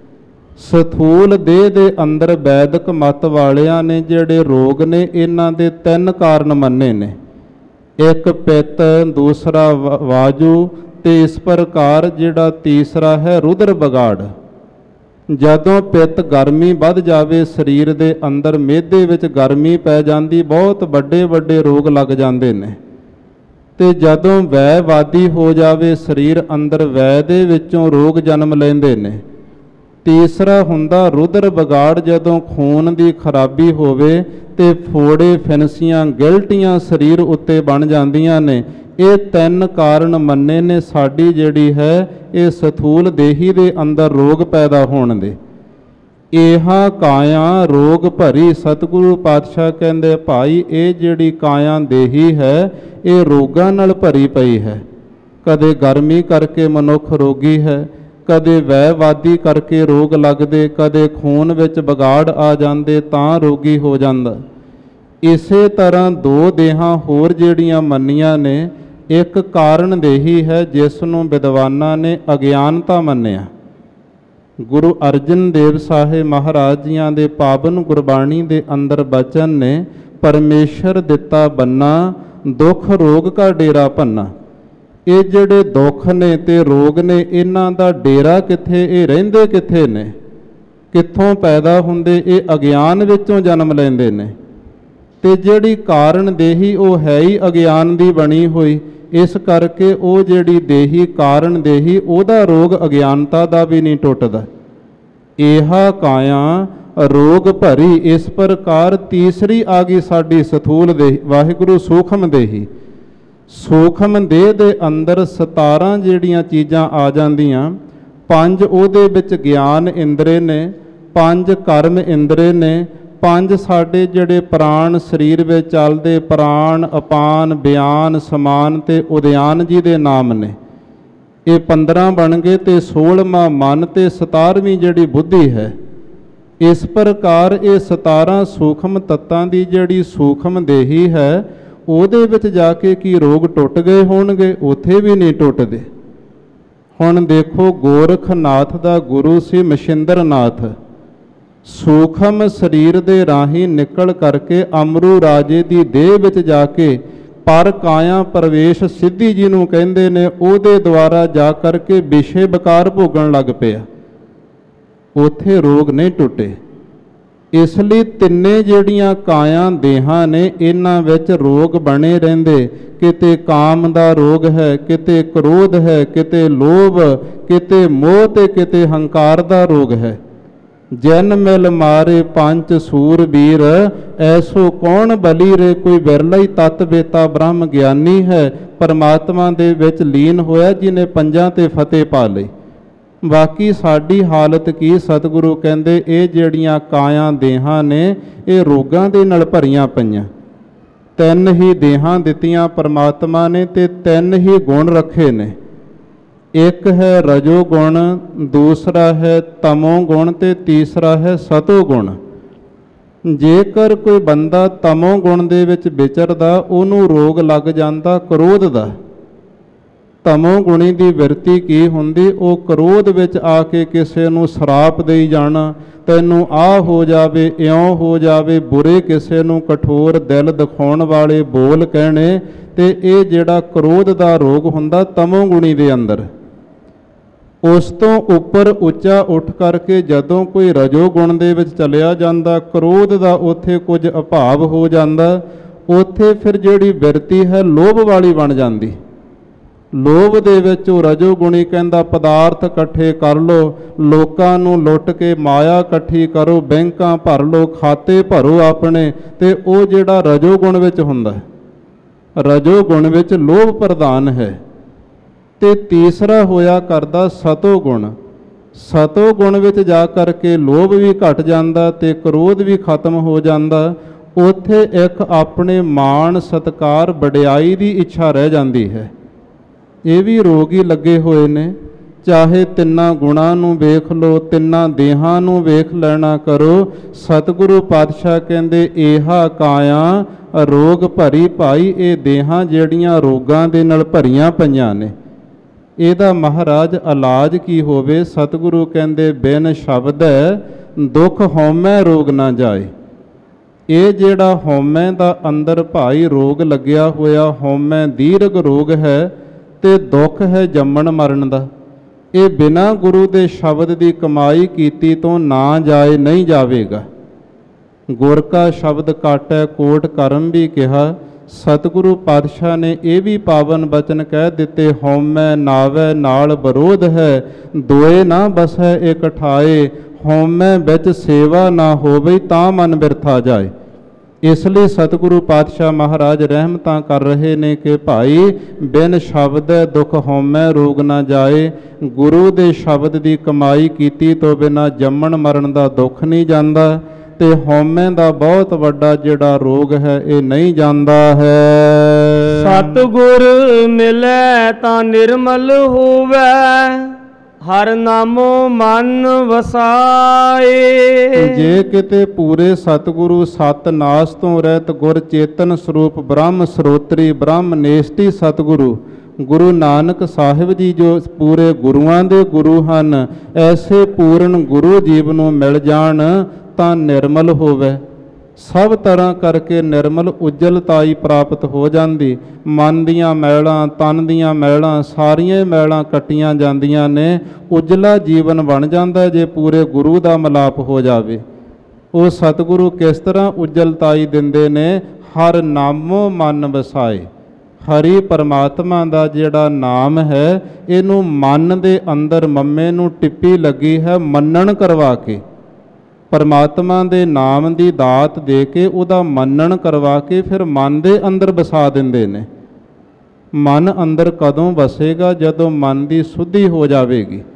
S2: ਸਥੂਲ ਦੇਹ ਦੇ ਅੰਦਰ ਵੈਦਿਕ ਮਤ ਵਾਲਿਆਂ ਨੇ ਜਿਹੜੇ ਰੋਗ ਨੇ ਇਹਨਾਂ ਦੇ ਤਿੰਨ ਕਾਰਨ ਮੰਨੇ ਨੇ। ਇੱਕ ਪਿੱਤ, ਦੂਸਰਾ ਵਾਜੂ, ਤੇ ਇਸ ਪ੍ਰਕਾਰ ਜਿਹੜਾ ਤੀਸਰਾ ਹੈ ਰੁਦਰ ਬਗਾੜ। ਜਦੋਂ ਪਿੱਤ ਗਰਮੀ ਵੱਧ ਜਾਵੇ ਸਰੀਰ ਦੇ ਅੰਦਰ, ਮਿਹਦੇ ਵਿੱਚ ਗਰਮੀ ਪੈ ਜਾਂਦੀ, ਬਹੁਤ ਵੱਡੇ ਵੱਡੇ ਰੋਗ ਲੱਗ ਜਾਂਦੇ ਨੇ। ਤੇ ਜਦੋਂ ਵੈਵਾਦੀ ਹੋ ਜਾਵੇ ਸਰੀਰ ਅੰਦਰ, ਵੈ ਦੇ ਵਿੱਚੋਂ ਰੋਗ ਜਨਮ ਲੈਂਦੇ ਨੇ। ਤੀਸਰਾ ਹੁੰਦਾ ਰੁਦਰ ਬਗਾੜ, ਜਦੋਂ ਖੂਨ ਦੀ ਖਰਾਬੀ ਹੋਵੇ ਤੇ ਫੋੜੇ, ਫਿਨਸੀਆਂ, ਗਿਲਟੀਆਂ ਸਰੀਰ ਉੱਤੇ ਬਣ ਜਾਂਦੀਆਂ ਨੇ। ਇਹ ਤਿੰਨ ਕਾਰਨ ਮੰਨੇ ਨੇ ਸਾਡੀ ਜਿਹੜੀ ਹੈ ਇਹ ਸਥੂਲ ਦੇਹੀ ਦੇ ਅੰਦਰ ਰੋਗ ਪੈਦਾ ਹੋਣ ਦੇ। ਇਹਾ ਕਾਇਆ ਰੋਗ ਭਰੀ, ਸਤਿਗੁਰੂ ਪਾਤਸ਼ਾਹ ਕਹਿੰਦੇ ਭਾਈ ਇਹ ਜਿਹੜੀ ਕਾਇਆ ਦੇਹੀ ਹੈ ਇਹ ਰੋਗਾਂ ਨਾਲ ਭਰੀ ਪਈ ਹੈ। ਕਦੇ ਗਰਮੀ ਕਰਕੇ ਮਨੁੱਖ ਰੋਗੀ ਹੈ, ਕਦੇ ਵੈਵਾਦੀ ਕਰਕੇ ਰੋਗ ਲੱਗਦੇ, ਕਦੇ ਖੂਨ ਵਿੱਚ ਵਿਗਾੜ ਆ ਜਾਂਦੇ ਤਾਂ ਰੋਗੀ ਹੋ ਜਾਂਦਾ। ਇਸੇ ਤਰ੍ਹਾਂ ਦੋ ਦੇਹਾਂ ਹੋਰ ਜਿਹੜੀਆਂ ਮੰਨੀਆਂ ਨੇ, ਇੱਕ ਕਾਰਨ ਦੇਹੀ ਹੈ ਜਿਸ ਨੂੰ ਵਿਦਵਾਨਾਂ ਨੇ ਅਗਿਆਨਤਾ ਮੰਨਿਆ। ਗੁਰੂ ਅਰਜਨ ਦੇਵ ਸਾਹਿਬ ਮਹਾਰਾਜ ਜੀਆਂ ਦੇ ਪਾਵਨ ਗੁਰਬਾਣੀ ਦੇ ਅੰਦਰ ਬਚਨ ਨੇ, ਪਰਮੇਸ਼ਰ ਦਿੱਤਾ ਬੰਨਾ, ਦੁੱਖ ਰੋਗ ਕਾ ਡੇਰਾ ਭੰਨਾ। ਇਹ ਜਿਹੜੇ ਦੁੱਖ ਨੇ ਤੇ ਰੋਗ ਨੇ, ਇਹਨਾਂ ਦਾ ਡੇਰਾ ਕਿੱਥੇ, ਇਹ ਰਹਿੰਦੇ ਕਿੱਥੇ ਨੇ, ਕਿੱਥੋਂ ਪੈਦਾ ਹੁੰਦੇ, ਇਹ ਅਗਿਆਨ ਵਿੱਚੋਂ ਜਨਮ ਲੈਂਦੇ ਨੇ। ਤੇ ਜਿਹੜੀ ਕਾਰਨ ਦੇਹੀ ਉਹ ਹੈ ਹੀ ਅਗਿਆਨ ਦੀ ਬਣੀ ਹੋਈ, ਇਸ ਕਰਕੇ ਉਹ ਜਿਹੜੀ ਦੇਹੀ ਕਾਰਨ ਦੇਹੀ, ਉਹਦਾ ਰੋਗ ਅਗਿਆਨਤਾ ਦਾ ਵੀ ਨਹੀਂ ਟੁੱਟਦਾ। ਇਹਾ ਕਾਇਆ ਰੋਗ ਭਰੀ, ਇਸ ਪ੍ਰਕਾਰ ਤੀਸਰੀ ਆ ਗਈ ਸਾਡੀ ਸਥੂਲ ਦੇਹੀ, ਵਾਹਿਗੁਰੂ ਸੂਖਮ ਦੇਹੀ। ਸੂਖਮ ਦੇਹ ਦੇ ਅੰਦਰ 17 ਜਿਹੜੀਆਂ ਚੀਜ਼ਾਂ ਆ ਜਾਂਦੀਆਂ, 5 ਉਹਦੇ ਵਿੱਚ ਗਿਆਨ ਇੰਦਰੇ ਨੇ, 5 ਕਰਮ ਇੰਦਰੇ ਨੇ, 5 ਸਾਡੇ ਜਿਹੜੇ ਪ੍ਰਾਣ ਸਰੀਰ ਵਿੱਚ ਚੱਲਦੇ, ਪ੍ਰਾਣ, ਅਪਾਨ, ਬਿਆਨ, ਸਮਾਨ ਤੇ ਉਦਿਆਨ ਜੀ ਦੇ ਨਾਮ ਨੇ। ਇਹ 15 ਬਣ ਗਏ ਤੇ 16ਵਾਂ ਮਨ ਤੇ 17ਵੀਂ ਜਿਹੜੀ ਬੁੱਧੀ ਹੈ। ਇਸ ਪ੍ਰਕਾਰ ਇਹ 17 ਸੂਖਮ ਤੱਤਾਂ ਦੀ ਜਿਹੜੀ ਸੂਖਮ ਦੇਹੀ ਹੈ, ਉਹਦੇ ਵਿੱਚ ਜਾ ਕੇ ਕੀ ਰੋਗ ਟੁੱਟ ਗਏ ਹੋਣਗੇ? ਉੱਥੇ ਵੀ ਨਹੀਂ ਟੁੱਟਦੇ। ਹੁਣ ਦੇਖੋ, ਗੋਰਖਨਾਥ ਦਾ ਗੁਰੂ ਸੀ ਮਸ਼ਿੰਦਰਨਾਥ। ਸੂਖਮ ਸਰੀਰ ਦੇ ਰਾਹੀਂ ਨਿਕਲ ਕਰਕੇ ਅਮਰੂ ਰਾਜੇ ਦੀ ਦੇਹ ਵਿੱਚ ਜਾ ਕੇ ਪਰ ਕਾਇਆ ਪ੍ਰਵੇਸ਼ ਸਿੱਧੀ ਜੀ ਨੂੰ ਕਹਿੰਦੇ ਨੇ, ਉਹਦੇ ਦੁਆਰਾ ਜਾ ਕਰਕੇ ਵਿਸ਼ੇ ਵਿਕਾਰ ਭੋਗਣ ਲੱਗ ਪਿਆ। ਉੱਥੇ ਰੋਗ ਨਹੀਂ ਟੁੱਟੇ। ਇਸ ਲਈ ਤਿੰਨੇ ਜਿਹੜੀਆਂ ਕਾਇਆ ਦੇਹਾਂ ਨੇ, ਇਹਨਾਂ ਵਿੱਚ ਰੋਗ ਬਣੇ ਰਹਿੰਦੇ। ਕਿਤੇ ਕਾਮ ਦਾ ਰੋਗ ਹੈ, ਕਿਤੇ ਕ੍ਰੋਧ ਹੈ, ਕਿਤੇ ਲੋਭ, ਕਿਤੇ ਮੋਹ ਤੇ ਕਿਤੇ ਹੰਕਾਰ ਦਾ ਰੋਗ ਹੈ। ਜਨ ਮਿਲ ਮਾਰੇ ਪੰਜ ਸੂਰਬੀਰ, ਐਸੋ ਕੌਣ ਬਲੀ ਰੇ। ਕੋਈ ਵਿਰਲਾ ਹੀ ਤਤ ਵੇਤਾ ਬ੍ਰਹਮ ਗਿਆਨੀ ਹੈ, ਪਰਮਾਤਮਾ ਦੇ ਵਿੱਚ ਲੀਨ ਹੋਇਆ, ਜਿਹਨੇ ਪੰਜਾਂ ਤੇ ਫਤਿਹ ਪਾ ਲਈ। ਬਾਕੀ ਸਾਡੀ ਹਾਲਤ ਕੀ? ਸਤਿਗੁਰੂ ਕਹਿੰਦੇ ਇਹ ਜਿਹੜੀਆਂ ਕਾਇਆ ਦੇਹਾਂ ਨੇ, ਇਹ ਰੋਗਾਂ ਦੇ ਨਾਲ ਭਰੀਆਂ ਪਈਆਂ। 3 ਹੀ ਦੇਹਾਂ ਦਿੱਤੀਆਂ ਪਰਮਾਤਮਾ ਨੇ ਤੇ 3 ਹੀ ਗੁਣ ਰੱਖੇ ਨੇ। ਇੱਕ ਹੈ ਰਜੋ ਗੁਣ, ਦੂਸਰਾ ਹੈ ਤਮੋ ਗੁਣ ਤੇ ਤੀਸਰਾ ਹੈ ਸਤੋ ਗੁਣ। ਜੇਕਰ ਕੋਈ ਬੰਦਾ ਤਮੋ ਗੁਣ ਦੇ ਵਿੱਚ ਵਿਚਰਦਾ, ਉਹਨੂੰ ਰੋਗ ਲੱਗ ਜਾਂਦਾ ਕ੍ਰੋਧ ਦਾ। ਤਮੋ ਗੁਣੀ ਦੀ ਬਿਰਤੀ ਕੀ ਹੁੰਦੀ? ਉਹ ਕ੍ਰੋਧ ਵਿੱਚ ਆ ਕੇ ਕਿਸੇ ਨੂੰ ਸ਼ਰਾਪ ਦੇਈ ਜਾਣਾ, ਤੈਨੂੰ ਆਹ ਹੋ ਜਾਵੇ, ਇਉਂ ਹੋ ਜਾਵੇ, ਬੁਰੇ ਕਿਸੇ ਨੂੰ ਕਠੋਰ ਦਿਲ ਦਿਖਾਉਣ ਵਾਲੇ ਬੋਲ ਕਹਿਣੇ। ਤੇ ਇਹ ਜਿਹੜਾ ਕ੍ਰੋਧ ਦਾ ਰੋਗ ਹੁੰਦਾ ਤਮੋ ਗੁਣੀ ਦੇ ਅੰਦਰ। ਉਸ ਤੋਂ ਉੱਪਰ ਉੱਚਾ ਉੱਠ ਕਰਕੇ ਜਦੋਂ ਕੋਈ ਰਜੋ ਗੁਣ ਦੇ ਵਿੱਚ ਚਲਿਆ ਜਾਂਦਾ, ਕ੍ਰੋਧ ਦਾ ਉੱਥੇ ਕੁਝ ਅਭਾਵ ਹੋ ਜਾਂਦਾ। ਉੱਥੇ ਫਿਰ ਜਿਹੜੀ ਬਿਰਤੀ ਹੈ ਲੋਭ ਵਾਲੀ ਬਣ ਜਾਂਦੀ। ਲੋਭ ਦੇ ਵਿੱਚ ਉਹ ਰਜੋ ਗੁਣੀ ਕਹਿੰਦਾ ਪਦਾਰਥ ਇਕੱਠੇ ਕਰ ਲਓ, ਲੋਕਾਂ ਨੂੰ ਲੁੱਟ ਕੇ ਮਾਇਆ ਇਕੱਠੀ ਕਰੋ, ਬੈਂਕਾਂ ਭਰ ਲਓ, ਖਾਤੇ ਭਰੋ ਆਪਣੇ। ਤੇ ਉਹ ਜਿਹੜਾ ਰਜੋ ਗੁਣ ਵਿੱਚ ਹੁੰਦਾ, ਰਜੋ ਗੁਣ ਵਿੱਚ ਲੋਭ ਪ੍ਰਧਾਨ ਹੈ। ਤੇ ਤੀਸਰਾ ਹੋਇਆ ਕਰਦਾ ਸਤੋ ਗੁਣ। ਸਤੋ ਗੁਣ ਵਿੱਚ ਜਾ ਕਰਕੇ ਲੋਭ ਵੀ ਘਟ ਜਾਂਦਾ ਤੇ ਕ੍ਰੋਧ ਵੀ ਖਤਮ ਹੋ ਜਾਂਦਾ। ਉੱਥੇ ਇੱਕ ਆਪਣੇ ਮਾਣ ਸਤਿਕਾਰ ਵਡਿਆਈ ਦੀ ਇੱਛਾ ਰਹਿ ਜਾਂਦੀ ਹੈ। ਇਹ ਵੀ ਰੋਗ ਹੀ ਲੱਗੇ ਹੋਏ ਨੇ। ਚਾਹੇ ਤਿੰਨਾਂ ਗੁਣਾਂ ਨੂੰ ਵੇਖ ਲਓ, ਤਿੰਨਾਂ ਦੇਹਾਂ ਨੂੰ ਵੇਖ ਲੈਣਾ ਕਰੋ। ਸਤਿਗੁਰੂ ਪਾਤਸ਼ਾਹ ਕਹਿੰਦੇ ਇਹਾ ਕਾਇਆ ਰੋਗ ਭਰੀ ਭਾਈ। ਇਹ ਦੇਹਾਂ ਜਿਹੜੀਆਂ ਰੋਗਾਂ ਦੇ ਨਾਲ ਭਰੀਆਂ ਪਈਆਂ ਨੇ, ਇਹਦਾ ਮਹਾਰਾਜ ਇਲਾਜ ਕੀ ਹੋਵੇ? ਸਤਿਗੁਰੂ ਕਹਿੰਦੇ ਬਿਨ ਸ਼ਬਦੈ ਦੁੱਖ ਹਉਮੈ ਰੋਗ ਨਾ ਜਾਏ। ਇਹ ਜਿਹੜਾ ਹਉਮੈ ਦਾ ਅੰਦਰ ਭਾਈ ਰੋਗ ਲੱਗਿਆ ਹੋਇਆ, ਹਉਮੈ ਦੀਰਘ ਰੋਗ ਹੈ ਤੇ ਦੁੱਖ ਹੈ ਜੰਮਣ ਮਰਨ ਦਾ। ਇਹ ਬਿਨਾਂ ਗੁਰੂ ਦੇ ਸ਼ਬਦ ਦੀ ਕਮਾਈ ਕੀਤੀ ਤੋਂ ਨਾ ਜਾਏ, ਨਹੀਂ ਜਾਵੇਗਾ। ਗੁਰ ਕਾ ਸ਼ਬਦ ਕਾਟੈ ਕੋਟ ਕਰਮ ਵੀ ਕਿਹਾ। ਸਤਿਗੁਰੂ ਪਾਤਸ਼ਾਹ ਨੇ ਇਹ ਵੀ ਪਾਵਨ ਬਚਨ ਕਹਿ ਦਿੱਤੇ, ਹਉਮੈ ਨਾਵੈ ਨਾਲ ਵਿਰੋਧ ਹੈ, ਦੋਏ ਨਾ ਬਸੈ ਇਕਠਾਏ। ਹਉਮੈ ਵਿੱਚ ਸੇਵਾ ਨਾ ਹੋਵੇ, ਤਾਂ ਮਨ ਬਿਰਥਾ ਜਾਏ। ਇਸ ਲਈ ਸਤਿਗੁਰੂ ਪਾਤਸ਼ਾਹ ਮਹਾਰਾਜ ਰਹਿਮਤਾਂ ਕਰ ਰਹੇ ਨੇ ਕਿ ਭਾਈ ਬਿਨ ਸ਼ਬਦੈ ਦੁੱਖ ਹਉਮੈ ਰੋਗ ਨਾ ਜਾਏ। ਗੁਰੂ ਦੇ ਸ਼ਬਦ ਦੀ ਕਮਾਈ ਕੀਤੀ ਤੋਂ ਬਿਨਾਂ ਜੰਮਣ ਮਰਨ ਦਾ ਦੁੱਖ ਨਹੀਂ ਜਾਂਦਾ ਤੇ ਹਉਮੈ ਦਾ ਬਹੁਤ ਵੱਡਾ ਜਿਹੜਾ ਰੋਗ ਹੈ ਇਹ ਨਹੀਂ ਜਾਂਦਾ ਹੈ।
S1: ਸਤਿਗੁਰ ਮਿਲੈ ਤਾਂ ਨਿਰਮਲ ਹੋਵੈ, ਹਰ ਨਾਮੋ ਮਨ ਵਸਾਏ।
S2: ਜੇ ਕਿਤੇ ਪੂਰੇ ਸਤਿਗੁਰੂ ਸਤਨਾਸ ਤੋਂ ਰਹਿਤ ਗੁਰ ਚੇਤਨ ਸਰੂਪ ਬ੍ਰਹਮ ਸਰੋਤਰੀ ਬ੍ਰਹਮ ਨੇਸ਼ਟੀ ਸਤਿਗੁਰੂ ਗੁਰੂ ਨਾਨਕ ਸਾਹਿਬ ਜੀ ਜੋ ਪੂਰੇ ਗੁਰੂਆਂ ਦੇ ਗੁਰੂ ਹਨ, ਐਸੇ ਪੂਰਨ ਗੁਰੂ ਜੀਵ ਨੂੰ ਮਿਲ ਜਾਣ ਤਾਂ ਨਿਰਮਲ ਹੋਵੇ। ਸਭ ਤਰ੍ਹਾਂ ਕਰਕੇ ਨਿਰਮਲ ਉਜਲਤਾਈ ਪ੍ਰਾਪਤ ਹੋ ਜਾਂਦੀ। ਮਨ ਦੀਆਂ ਮੈਲਾਂ, ਤਨ ਦੀਆਂ ਮੈਲਾਂ, ਸਾਰੀਆਂ ਮੈਲਾਂ ਕੱਟੀਆਂ ਜਾਂਦੀਆਂ ਨੇ। ਉਜਲਾ ਜੀਵਨ ਬਣ ਜਾਂਦਾ ਜੇ ਪੂਰੇ ਗੁਰੂ ਦਾ ਮਿਲਾਪ ਹੋ ਜਾਵੇ। ਉਹ ਸਤਿਗੁਰੂ ਕਿਸ ਤਰ੍ਹਾਂ ਉਜਲਤਾਈ ਦਿੰਦੇ ਨੇ? ਹਰ ਨਾਮੋ ਮਨ ਵਸਾਏ। ਹਰੀ ਪਰਮਾਤਮਾ ਦਾ ਜਿਹੜਾ ਨਾਮ ਹੈ, ਇਹਨੂੰ ਮਨ ਦੇ ਅੰਦਰ ਮੰਮੇ ਨੂੰ ਟਿੱਪੀ ਲੱਗੀ ਹੈ ਮੰਨਣ ਕਰਵਾ ਕੇ। ਪਰਮਾਤਮਾ ਦੇ ਨਾਮ ਦੀ ਦਾਤ ਦੇ ਕੇ ਉਹਦਾ ਮੰਨਣ ਕਰਵਾ ਕੇ ਫਿਰ ਮਨ ਦੇ ਅੰਦਰ ਵਸਾ ਦਿੰਦੇ ਨੇ। ਮਨ ਅੰਦਰ ਕਦੋਂ ਵਸੇਗਾ? ਜਦੋਂ ਮਨ ਦੀ ਸੁੱਧੀ ਹੋ ਜਾਵੇਗੀ।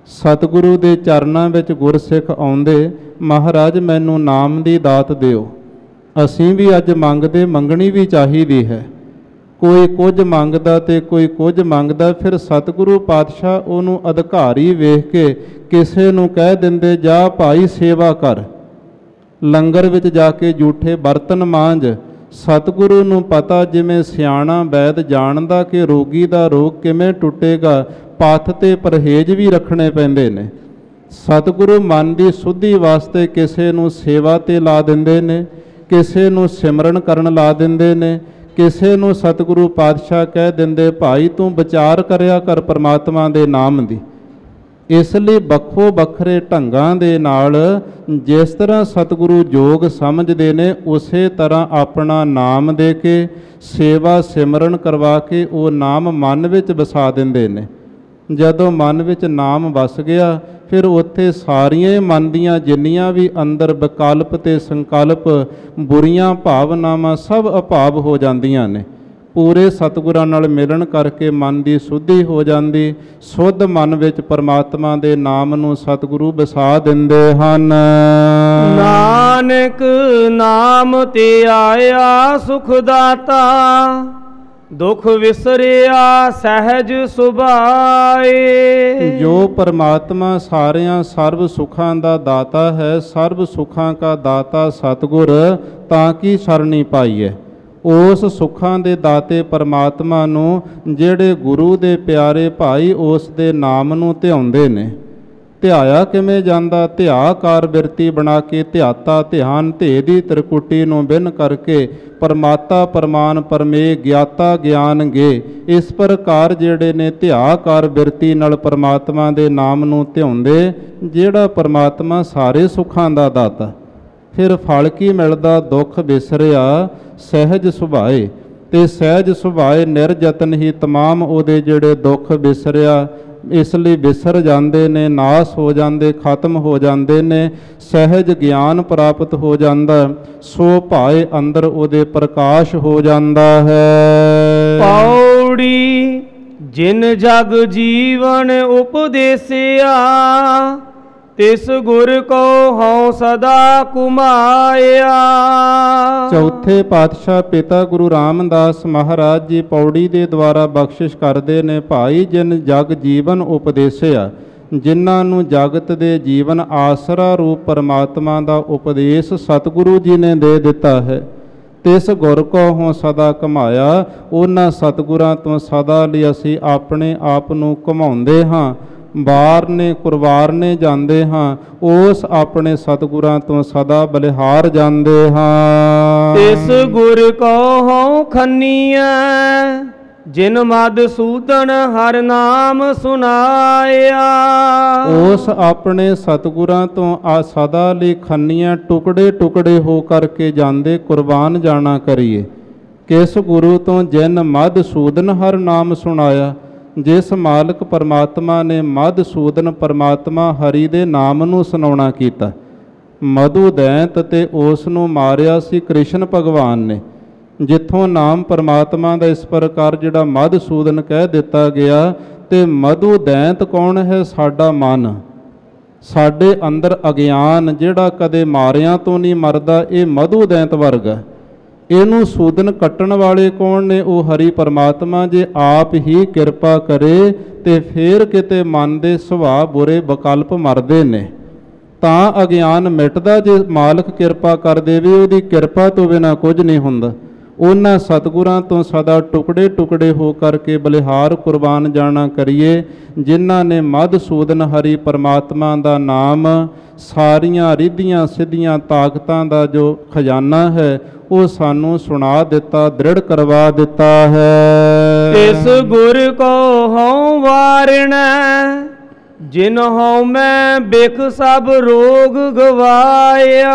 S2: ਸਤਿਗੁਰੂ ਦੇ ਚਰਨਾਂ ਵਿੱਚ ਗੁਰਸਿੱਖ ਆਉਂਦੇ, ਮਹਾਰਾਜ ਮੈਨੂੰ ਨਾਮ ਦੀ ਦਾਤ ਦਿਓ। ਅਸੀਂ ਵੀ ਅੱਜ ਮੰਗਦੇ, ਮੰਗਣੀ ਵੀ ਚਾਹੀਦੀ ਹੈ। ਕੋਈ ਕੁਝ ਮੰਗਦਾ ਤੇ ਕੋਈ ਕੁਝ ਮੰਗਦਾ, ਫਿਰ ਸਤਿਗੁਰੂ ਪਾਤਸ਼ਾਹ ਉਹਨੂੰ ਅਧਿਕਾਰੀ ਵੇਖ ਕੇ ਕਿਸੇ ਨੂੰ ਕਹਿ ਦਿੰਦੇ, ਜਾ ਭਾਈ ਸੇਵਾ ਕਰ, ਲੰਗਰ ਵਿੱਚ ਜਾ ਕੇ ਜੂਠੇ ਬਰਤਨ ਮਾਂਜ। ਸਤਿਗੁਰੂ ਨੂੰ ਪਤਾ, ਜਿਵੇਂ ਸਿਆਣਾ ਵੈਦ ਜਾਣਦਾ ਕਿ ਰੋਗੀ ਦਾ ਰੋਗ ਕਿਵੇਂ ਟੁੱਟੇਗਾ, ਪੱਥ ਤੇ ਪਰਹੇਜ਼ ਵੀ ਰੱਖਣੇ ਪੈਂਦੇ ਨੇ। ਸਤਿਗੁਰੂ ਮਨ ਦੀ ਸੁੱਧੀ ਵਾਸਤੇ ਕਿਸੇ ਨੂੰ ਸੇਵਾ ਤੇ ਲਾ ਦਿੰਦੇ ਨੇ, ਕਿਸੇ ਨੂੰ ਸਿਮਰਨ ਕਰਨ ਲਾ ਦਿੰਦੇ ਨੇ, ਕਿਸੇ ਨੂੰ ਸਤਿਗੁਰੂ ਪਾਤਸ਼ਾਹ ਕਹਿ ਦਿੰਦੇ, ਭਾਈ ਤੂੰ ਵਿਚਾਰ ਕਰਿਆ ਕਰ ਪਰਮਾਤਮਾ ਦੇ ਨਾਮ ਦੀ। ਇਸ ਲਈ ਵੱਖੋ ਵੱਖਰੇ ਢੰਗਾਂ ਦੇ ਨਾਲ ਜਿਸ ਤਰ੍ਹਾਂ ਸਤਿਗੁਰੂ ਯੋਗ ਸਮਝਦੇ ਨੇ, ਉਸੇ ਤਰ੍ਹਾਂ ਆਪਣਾ ਨਾਮ ਦੇ ਕੇ ਸੇਵਾ ਸਿਮਰਨ ਕਰਵਾ ਕੇ ਉਹ ਨਾਮ ਮਨ ਵਿੱਚ ਵਸਾ ਦਿੰਦੇ ਨੇ। ਜਦੋਂ ਮਨ ਵਿੱਚ ਨਾਮ ਵਸ ਗਿਆ, ਫਿਰ ਉੱਥੇ ਸਾਰੀਆਂ ਮਨ ਦੀਆਂ ਜਿੰਨੀਆਂ ਵੀ ਅੰਦਰ ਵਿਕਲਪ ਤੇ ਸੰਕਲਪ, ਬੁਰੀਆਂ ਭਾਵਨਾਵਾਂ ਸਭ ਅਭਾਵ ਹੋ ਜਾਂਦੀਆਂ ਨੇ। ਪੂਰੇ ਸਤਿਗੁਰਾਂ ਨਾਲ ਮਿਲਣ ਕਰਕੇ ਮਨ ਦੀ ਸੁੱਧੀ ਹੋ ਜਾਂਦੀ। ਸੁੱਧ ਮਨ ਵਿੱਚ ਪਰਮਾਤਮਾ ਦੇ ਨਾਮ ਨੂੰ ਸਤਿਗੁਰੂ ਵਸਾ ਦਿੰਦੇ ਹਨ।
S1: ਨਾਨਕ ਨਾਮ ਤੇ ਆਇਆ ਸੁਖ ਦਾਤਾ, ਦੁਖ ਵਿਸਰਿਆ ਸਹਿਜ ਸੁਭਾਏ।
S2: ਜੋ ਪਰਮਾਤਮਾ ਸਾਰਿਆਂ ਸਰਬ ਸੁਖਾਂ ਦਾ ਦਾਤਾ ਹੈ, ਸਰਬ ਸੁਖਾਂ ਕਾ ਦਾਤਾ ਸਤਿਗੁਰ, ਤਾਂ ਕੀ ਸਰਣੀ ਪਾਈਏ। ਉਸ ਸੁੱਖਾਂ ਦੇ ਦਾਤੇ ਪਰਮਾਤਮਾ ਨੂੰ ਜਿਹੜੇ ਗੁਰੂ ਦੇ ਪਿਆਰੇ ਭਾਈ ਉਸ ਦੇ ਨਾਮ ਨੂੰ ਧਿਆਉਂਦੇ ਨੇ। ਧਿਆਇਆ ਕਿਵੇਂ ਜਾਂਦਾ? ਧਿਆਕਾਰ ਬਿਰਤੀ ਬਣਾ ਕੇ ਧਿਆਤਾ ਧਿਆਨ ਧੇ ਦੀ ਤ੍ਰਿਕੁਟੀ ਨੂੰ ਬਿਨ ਕਰਕੇ ਪਰਮਾਤਾ ਪਰਮਾਨ ਪਰਮੇ ਗਿਆਤਾ ਗਿਆਨ ਗੇ। ਇਸ ਪ੍ਰਕਾਰ ਜਿਹੜੇ ਨੇ ਧਿਆਕਾਰ ਬਿਰਤੀ ਨਾਲ ਪਰਮਾਤਮਾ ਦੇ ਨਾਮ ਨੂੰ ਧਿਆਉਂਦੇ, ਜਿਹੜਾ ਪਰਮਾਤਮਾ ਸਾਰੇ ਸੁੱਖਾਂ ਦਾ ਦਾਤਾ। ਫਿਰ ਫਲ ਕੀ ਮਿਲਦਾ? ਦੁੱਖ ਵਿਸਰਿਆ ਸਹਿਜ ਸੁਭਾਏ। ਤੇ ਸਹਿਜ ਸੁਭਾਏ ਨਿਰਜਤਨ ਹੀ ਤਮਾਮ ਉਹਦੇ ਜਿਹੜੇ ਦੁੱਖ ਵਿਸਰਿਆ, ਇਸ ਲਈ ਵਿਸਰ ਜਾਂਦੇ ਨੇ, ਨਾਸ ਹੋ ਜਾਂਦੇ, ਖਤਮ ਹੋ ਜਾਂਦੇ ਨੇ। ਸਹਿਜ ਗਿਆਨ ਪ੍ਰਾਪਤ ਹੋ ਜਾਂਦਾ, ਸੋ ਭਾਏ ਅੰਦਰ ਉਹਦੇ ਪ੍ਰਕਾਸ਼ ਹੋ ਜਾਂਦਾ ਹੈ।
S1: ਪੌੜੀ ਜਿਨ ਜਗ ਜੀਵਨ ਉਪਦੇਸਿਆ, ਤਿਸ ਗੁਰ ਕੋ ਹਉ ਸਦਾ ਕੁਮਾਇਆ।
S2: ਚੌਥੇ ਪਾਤਸ਼ਾਹ ਪਿਤਾ ਗੁਰੂ ਰਾਮਦਾਸ ਮਹਾਰਾਜ ਜੀ ਪੌੜੀ ਦੇ ਦੁਆਰਾ ਬਖਸ਼ਿਸ਼ ਕਰਦੇ ਨੇ, ਭਾਈ ਜਿਨ ਜਗ ਜੀਵਨ ਉਪਦੇਸਿਆ, ਜਿਨ੍ਹਾਂ ਨੂੰ ਜਗਤ ਦੇ ਜੀਵਨ ਆਸਰਾ ਰੂਪ ਪਰਮਾਤਮਾ ਦਾ ਉਪਦੇਸ਼ ਸਤਿਗੁਰੂ ਜੀ ਨੇ ਦੇ ਦਿੱਤਾ ਹੈ। ਤਿਸ ਗੁਰ ਕੋ ਹਉ ਸਦਾ ਕਮਾਇਆ। ਉਹਨਾਂ ਸਤਿਗੁਰਾਂ ਤੋਂ ਸਦਾ ਲਈ ਅਸੀਂ ਆਪਣੇ ਆਪ ਨੂੰ ਘਮਾਉਂਦੇ ਹਾਂ, ਵਾਰਨੇ ਕੁਰਵਾਰਨੇ ਜਾਂਦੇ ਹਾਂ। ਉਸ ਆਪਣੇ ਸਤਿਗੁਰਾਂ ਤੋਂ ਸਦਾ ਬਲਿਹਾਰ ਜਾਂਦੇ ਹਾਂ।
S1: ਤਿਸ ਗੁਰ ਕੋ ਹਉ ਖੰਨੀਐ, ਜਿਨ ਮਧਸੂਦਨ ਹਰਿ ਨਾਮ ਸੁਨਾਇਆ।
S2: ਉਸ ਆਪਣੇ ਸਤਿਗੁਰਾਂ ਤੋਂ ਆ ਸਦਾ ਲਈ ਖੰਨੀਆਂ ਟੁਕੜੇ ਟੁਕੜੇ ਹੋ ਕਰਕੇ ਜਾਂਦੇ, ਕੁਰਬਾਨ ਜਾਣਾ ਕਰੀਏ। ਕਿਸ ਗੁਰੂ ਤੋਂ? ਜਿਨ ਮਧਸੂਦਨ ਹਰਿ ਨਾਮ ਸੁਣਾਇਆ। ਜਿਸ ਮਾਲਕ ਪਰਮਾਤਮਾ ਨੇ ਮਧਸੂਦਨ ਪਰਮਾਤਮਾ ਹਰੀ ਦੇ ਨਾਮ ਨੂੰ ਸੁਣਾਉਣਾ ਕੀਤਾ। ਮਧੂ ਦੈਂਤ ਤੇ ਉਸ ਨੂੰ ਮਾਰਿਆ ਸੀ ਕ੍ਰਿਸ਼ਨ ਭਗਵਾਨ ਨੇ। ਜਿੱਥੋਂ ਨਾਮ ਪਰਮਾਤਮਾ ਦਾ ਇਸ ਪ੍ਰਕਾਰ ਜਿਹੜਾ ਮਧਸੂਦਨ ਕਹਿ ਦਿੱਤਾ ਗਿਆ, ਤੇ ਮਧੂ ਦੈਂਤ ਕੌਣ ਹੈ? ਸਾਡਾ ਮਨ, ਸਾਡੇ ਅੰਦਰ ਅਗਿਆਨ ਜਿਹੜਾ ਕਦੇ ਮਾਰਿਆਂ ਤੋਂ ਨਹੀਂ ਮਰਦਾ, ਇਹ ਮਧੂ ਦੈਂਤ ਵਰਗਾ। ਇਹਨੂੰ ਸੂਦਨ ਕੱਟਣ ਵਾਲੇ ਕੌਣ ਨੇ? ਉਹ ਹਰੀ ਪਰਮਾਤਮਾ। ਜੇ ਆਪ ਹੀ ਕਿਰਪਾ ਕਰੇ ਤੇ ਫੇਰ ਕਿਤੇ ਮਨ ਦੇ ਸੁਭਾਅ ਬੁਰੇ ਵਿਕਲਪ ਮਰਦੇ ਨੇ, ਤਾਂ ਅਗਿਆਨ ਮਿਟਦਾ। ਜੇ ਮਾਲਕ ਕਿਰਪਾ ਕਰ ਦੇਵੇ, ਉਹਦੀ ਕਿਰਪਾ ਤੋਂ ਬਿਨਾਂ ਕੁਝ ਨਹੀਂ ਹੁੰਦਾ। ਉਹਨਾਂ ਸਤਿਗੁਰਾਂ ਤੋਂ ਸਦਾ ਟੁਕੜੇ ਟੁਕੜੇ ਹੋ ਕਰਕੇ ਬਲਿਹਾਰ ਕੁਰਬਾਨ ਜਾਣਾ ਕਰੀਏ, ਜਿਨ੍ਹਾਂ ਨੇ ਮਧਸੂਦਨ ਹਰੀ ਪਰਮਾਤਮਾ ਦਾ ਨਾਮ, ਸਾਰੀਆਂ ਰਿੱਧੀਆਂ ਸਿੱਧੀਆਂ ਤਾਕਤਾਂ ਦਾ ਜੋ ਖਜ਼ਾਨਾ ਹੈ, ਉਹ ਸਾਨੂੰ ਸੁਣਾ ਦਿੱਤਾ, ਦ੍ਰਿੜ ਕਰਵਾ ਦਿੱਤਾ ਹੈ।
S1: ਤਿਸ ਗੁਰ ਕੋ ਹਉ ਵਾਰਣੈ, ਜਿਨ ਹਉ ਮੈਂ ਬਿਖ ਸਭ ਰੋਗ ਗਵਾਇਆ।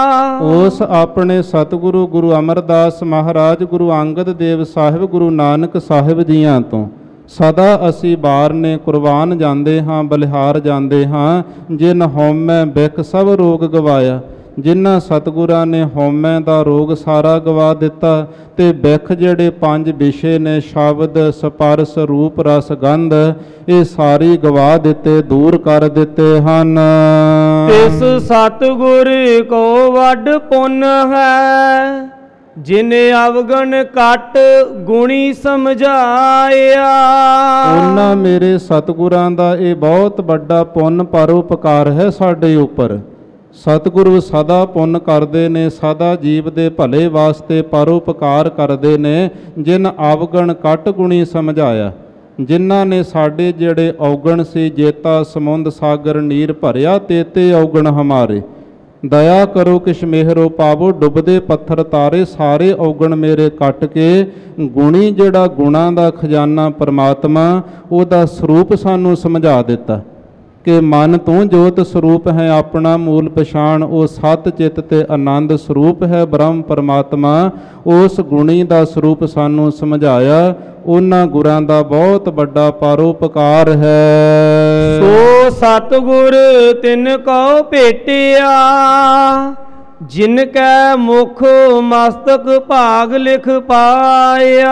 S2: ਉਸ ਆਪਣੇ ਸਤਿਗੁਰੂ ਗੁਰੂ ਅਮਰਦਾਸ ਮਹਾਰਾਜ, ਗੁਰੂ ਅੰਗਦ ਦੇਵ ਸਾਹਿਬ, ਗੁਰੂ ਨਾਨਕ ਸਾਹਿਬ ਜੀਆਂ ਤੋਂ ਸਦਾ ਅਸੀਂ ਬਾਰਨੇ ਕੁਰਬਾਨ ਜਾਂਦੇ ਹਾਂ, ਬਲਿਹਾਰ ਜਾਂਦੇ ਹਾਂ। ਜਿਨ ਹਉ ਮੈਂ ਬਿਖ ਸਭ ਰੋਗ ਗਵਾਇਆ। ਜਿਨ੍ਹਾਂ ਸਤਿਗੁਰਾਂ ਨੇ ਹਉਮੈ ਦਾ ਰੋਗ ਸਾਰਾ ਗਵਾ ਦਿੱਤਾ ਤੇ ਬਿਖ ਜਿਹੜੇ 5 ਵਿਸ਼ੇ ਨੇ, ਸ਼ਬਦ ਸਪਰਸ ਰੂਪ ਰਸ ਗੰਧ, ਇਹ ਸਾਰੀ ਗਵਾ ਦਿੱਤੇ, ਦੂਰ ਕਰ ਦਿੱਤੇ ਹਨ।
S1: ਤਿਸ ਸਤਿਗੁਰ ਕੋ ਵੱਡ ਪੁੰਨ ਹੈ, ਜਿਨੇ ਅਵਗਣ ਘਟ ਗੁਣੀ ਸਮਝਾਇਆ।
S2: ਉਹਨਾਂ ਮੇਰੇ ਸਤਿਗੁਰਾਂ ਦਾ ਇਹ ਬਹੁਤ ਵੱਡਾ ਪੁੰਨ ਪਰਉਪਕਾਰ ਹੈ ਸਾਡੇ ਉੱਪਰ। ਸਤਿਗੁਰੂ ਸਦਾ ਪੁੰਨ ਕਰਦੇ ਨੇ, ਸਦਾ ਜੀਵ ਦੇ ਭਲੇ ਵਾਸਤੇ ਪਰਉਪਕਾਰ ਕਰਦੇ ਨੇ। ਜਿਨ ਅਵਗਣ ਘਟ ਗੁਣੀ ਸਮਝਾਇਆ, ਜਿਨ੍ਹਾਂ ਨੇ ਸਾਡੇ ਜਿਹੜੇ ਔਗਣ ਸੀ, ਜੇਤਾ ਸਮੁੰਦ ਸਾਗਰ ਨੀਰ ਭਰਿਆ ਤੇਤੇ ਔਗਣ ਹਮਾਰੇ, ਦਇਆ ਕਰੋ ਕਿਛ ਮਿਹਰੋ ਪਾਵੋ, ਡੁੱਬਦੇ ਪੱਥਰ ਤਾਰੇ, ਸਾਰੇ ਔਗਣ ਮੇਰੇ ਕੱਟ ਕੇ ਗੁਣੀ ਜਿਹੜਾ ਗੁਣਾਂ ਦਾ ਖਜ਼ਾਨਾ ਪਰਮਾਤਮਾ, ਉਹਦਾ ਸਰੂਪ ਸਾਨੂੰ ਸਮਝਾ ਦਿੱਤਾ ਕਿ ਮਨ ਤੂੰ ਜੋਤ ਸਰੂਪ ਹੈ, ਆਪਣਾ ਮੂਲ ਪਛਾਣ, ਉਹ ਸਤ ਚਿੱਤ ਤੇ ਆਨੰਦ ਸਰੂਪ ਹੈ ਬ੍ਰਹਮ ਪਰਮਾਤਮਾ। ਉਸ ਗੁਣੀ ਦਾ ਸਰੂਪ ਸਾਨੂੰ ਸਮਝਾਇਆ। ਉਹਨਾਂ ਗੁਰਾਂ ਦਾ ਬਹੁਤ ਵੱਡਾ ਪਰਉਪਕਾਰ ਹੈ।
S1: ਸੋ ਸਤਿਗੁਰ ਤਿਨ ਕਉ ਭੇਟਿਆ, ਜਿਨ ਕੈ ਮੁਖ ਮਸਤਕ ਭਾਗ ਲਿਖ ਪਾਇਆ।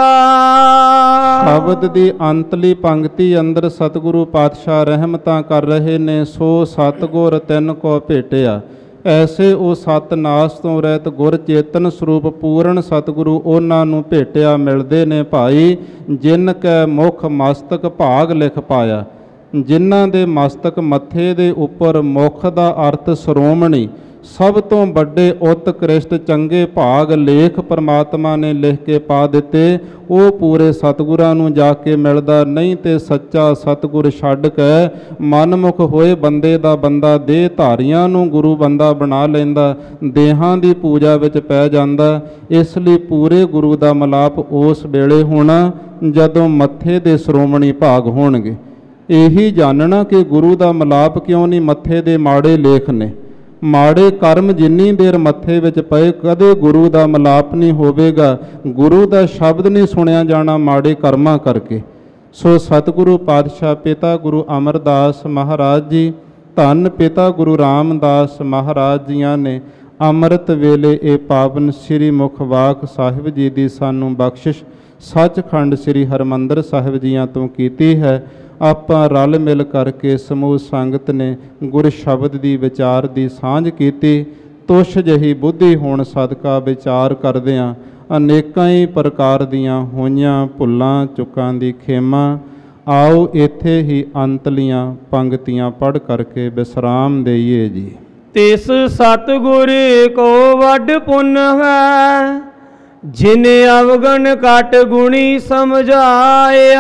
S2: ਸ਼ਬਦ ਦੀ ਅੰਤਲੀ ਪੰਕਤੀ ਅੰਦਰ ਸਤਿਗੁਰੂ ਪਾਤਸ਼ਾਹ ਰਹਿਮਤਾਂ ਕਰ ਰਹੇ ਨੇ। ਸੋ ਸਤਿਗੁਰ ਤਿਨ ਕੋ ਭੇਟਿਆ, ਐਸੇ ਉਹ ਸਤਨਾਸ ਤੋਂ ਰਹਿਤ ਗੁਰ ਚੇਤਨ ਸਰੂਪ ਪੂਰਨ ਸਤਿਗੁਰੂ ਉਹਨਾਂ ਨੂੰ ਭੇਟਿਆ ਮਿਲਦੇ ਨੇ ਭਾਈ, ਜਿਨ ਕੈ ਮੁਖ ਮਸਤਕ ਭਾਗ ਲਿਖ ਪਾਇਆ। ਜਿਨ੍ਹਾਂ ਦੇ ਮਸਤਕ ਮੱਥੇ ਦੇ ਉੱਪਰ ਮੁਖ ਦਾ ਅਰਥ ਸ਼੍ਰੋਮਣੀ, ਸਭ ਤੋਂ ਵੱਡੇ ਉਤਕ੍ਰਿਸ਼ਟ ਚੰਗੇ ਭਾਗ ਲੇਖ ਪਰਮਾਤਮਾ ਨੇ ਲਿਖ ਕੇ ਪਾ ਦਿੱਤੇ। ਉਹ ਪੂਰੇ ਸਤਿਗੁਰਾਂ ਨੂੰ ਜਾ ਕੇ ਮਿਲਦਾ, ਨਹੀਂ ਤੇ ਸੱਚਾ ਸਤਿਗੁਰ ਛੱਡ ਕੇ ਮਨਮੁਖ ਹੋਏ ਬੰਦੇ ਦਾ ਬੰਦਾ ਦੇਹ ਧਾਰੀਆਂ ਨੂੰ ਗੁਰੂ ਬੰਦਾ ਬਣਾ ਲੈਂਦਾ, ਦੇਹਾਂ ਦੀ ਪੂਜਾ ਵਿੱਚ ਪੈ ਜਾਂਦਾ। ਇਸ ਲਈ ਪੂਰੇ ਗੁਰੂ ਦਾ ਮਿਲਾਪ ਉਸ ਵੇਲੇ ਹੋਣਾ ਜਦੋਂ ਮੱਥੇ ਦੇ ਸ਼੍ਰੋਮਣੀ ਭਾਗ ਹੋਣਗੇ। ਇਹੀ ਜਾਣਨਾ ਕਿ ਗੁਰੂ ਦਾ ਮਿਲਾਪ ਕਿਉਂ ਨਹੀਂ, ਮੱਥੇ ਦੇ ਮਾੜੇ ਲੇਖ ਨੇ, ਮਾੜੇ ਕਰਮ ਜਿੰਨੀ ਦੇਰ ਮੱਥੇ ਵਿੱਚ ਪਏ ਕਦੇ ਗੁਰੂ ਦਾ ਮਿਲਾਪ ਨਹੀਂ ਹੋਵੇਗਾ। ਗੁਰੂ ਦਾ ਸ਼ਬਦ ਨਹੀਂ ਸੁਣਿਆ ਜਾਣਾ ਮਾੜੇ ਕਰਮਾਂ ਕਰਕੇ। ਸੋ ਸਤਿਗੁਰੂ ਪਾਤਸ਼ਾਹ ਪਿਤਾ ਗੁਰੂ ਅਮਰਦਾਸ ਮਹਾਰਾਜ ਜੀ, ਧੰਨ ਪਿਤਾ ਗੁਰੂ ਰਾਮਦਾਸ ਮਹਾਰਾਜ ਜੀਆਂ ਨੇ ਅੰਮ੍ਰਿਤ ਵੇਲੇ ਇਹ ਪਾਵਨ ਸ੍ਰੀ ਮੁਖਵਾਕ ਸਾਹਿਬ ਜੀ ਦੀ ਸਾਨੂੰ ਬਖਸ਼ਿਸ਼ ਸੱਚਖੰਡ ਸ੍ਰੀ ਹਰਿਮੰਦਰ ਸਾਹਿਬ ਜੀਆਂ ਤੋਂ ਕੀਤੀ ਹੈ। ਆਪਾਂ ਰਲ ਮਿਲ ਕਰਕੇ ਸਮੂਹ ਸੰਗਤ ਨੇ ਗੁਰ ਸ਼ਬਦ ਦੀ ਵਿਚਾਰ ਦੀ ਸਾਂਝ ਕੀਤੀ। ਤੁਛ ਜਹੀ ਬੁੱਧੀ ਹੋਣ ਸਦਕਾ ਵਿਚਾਰ ਕਰਦਿਆਂ ਅਨੇਕਾਂ ਹੀ ਪ੍ਰਕਾਰ ਦੀਆਂ ਹੋਈਆਂ ਭੁੱਲਾਂ ਚੁੱਕਾਂ ਦੀ ਖੇਮਾ। ਆਓ ਇੱਥੇ ਹੀ ਅੰਤਲੀਆਂ ਪੰਕਤੀਆਂ ਪੜ੍ਹ ਕਰਕੇ ਵਿਸਰਾਮ ਦੇਈਏ ਜੀ।
S1: ਤਿਸ ਸਤਿਗੁਰ ਕੋ ਵੱਡ ਪੁੰਨ ਹੈ, ਜਿਨ ਅਵਗਣ ਘਟ ਗੁਣੀ ਸਮਝਾਇਆ।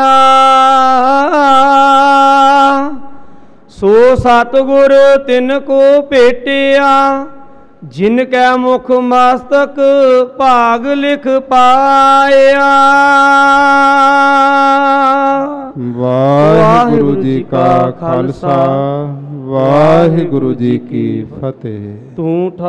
S1: ਸੋ ਸਤਿਗੁਰ ਤਿਨ ਕੋ ਭੇਟਿਆ, ਜਿਨ ਕੈ ਮੁਖ ਮਸਤਕ ਭਾਗ ਲਿਖ ਪਾਇਆ।
S2: ਵਾਹਿਗੁਰੂ ਜੀ ਕਾ ਖਾਲਸਾ, ਵਾਹਿਗੁਰੂ ਜੀ ਕੀ ਫਤਿਹ।
S1: ਤੂੰ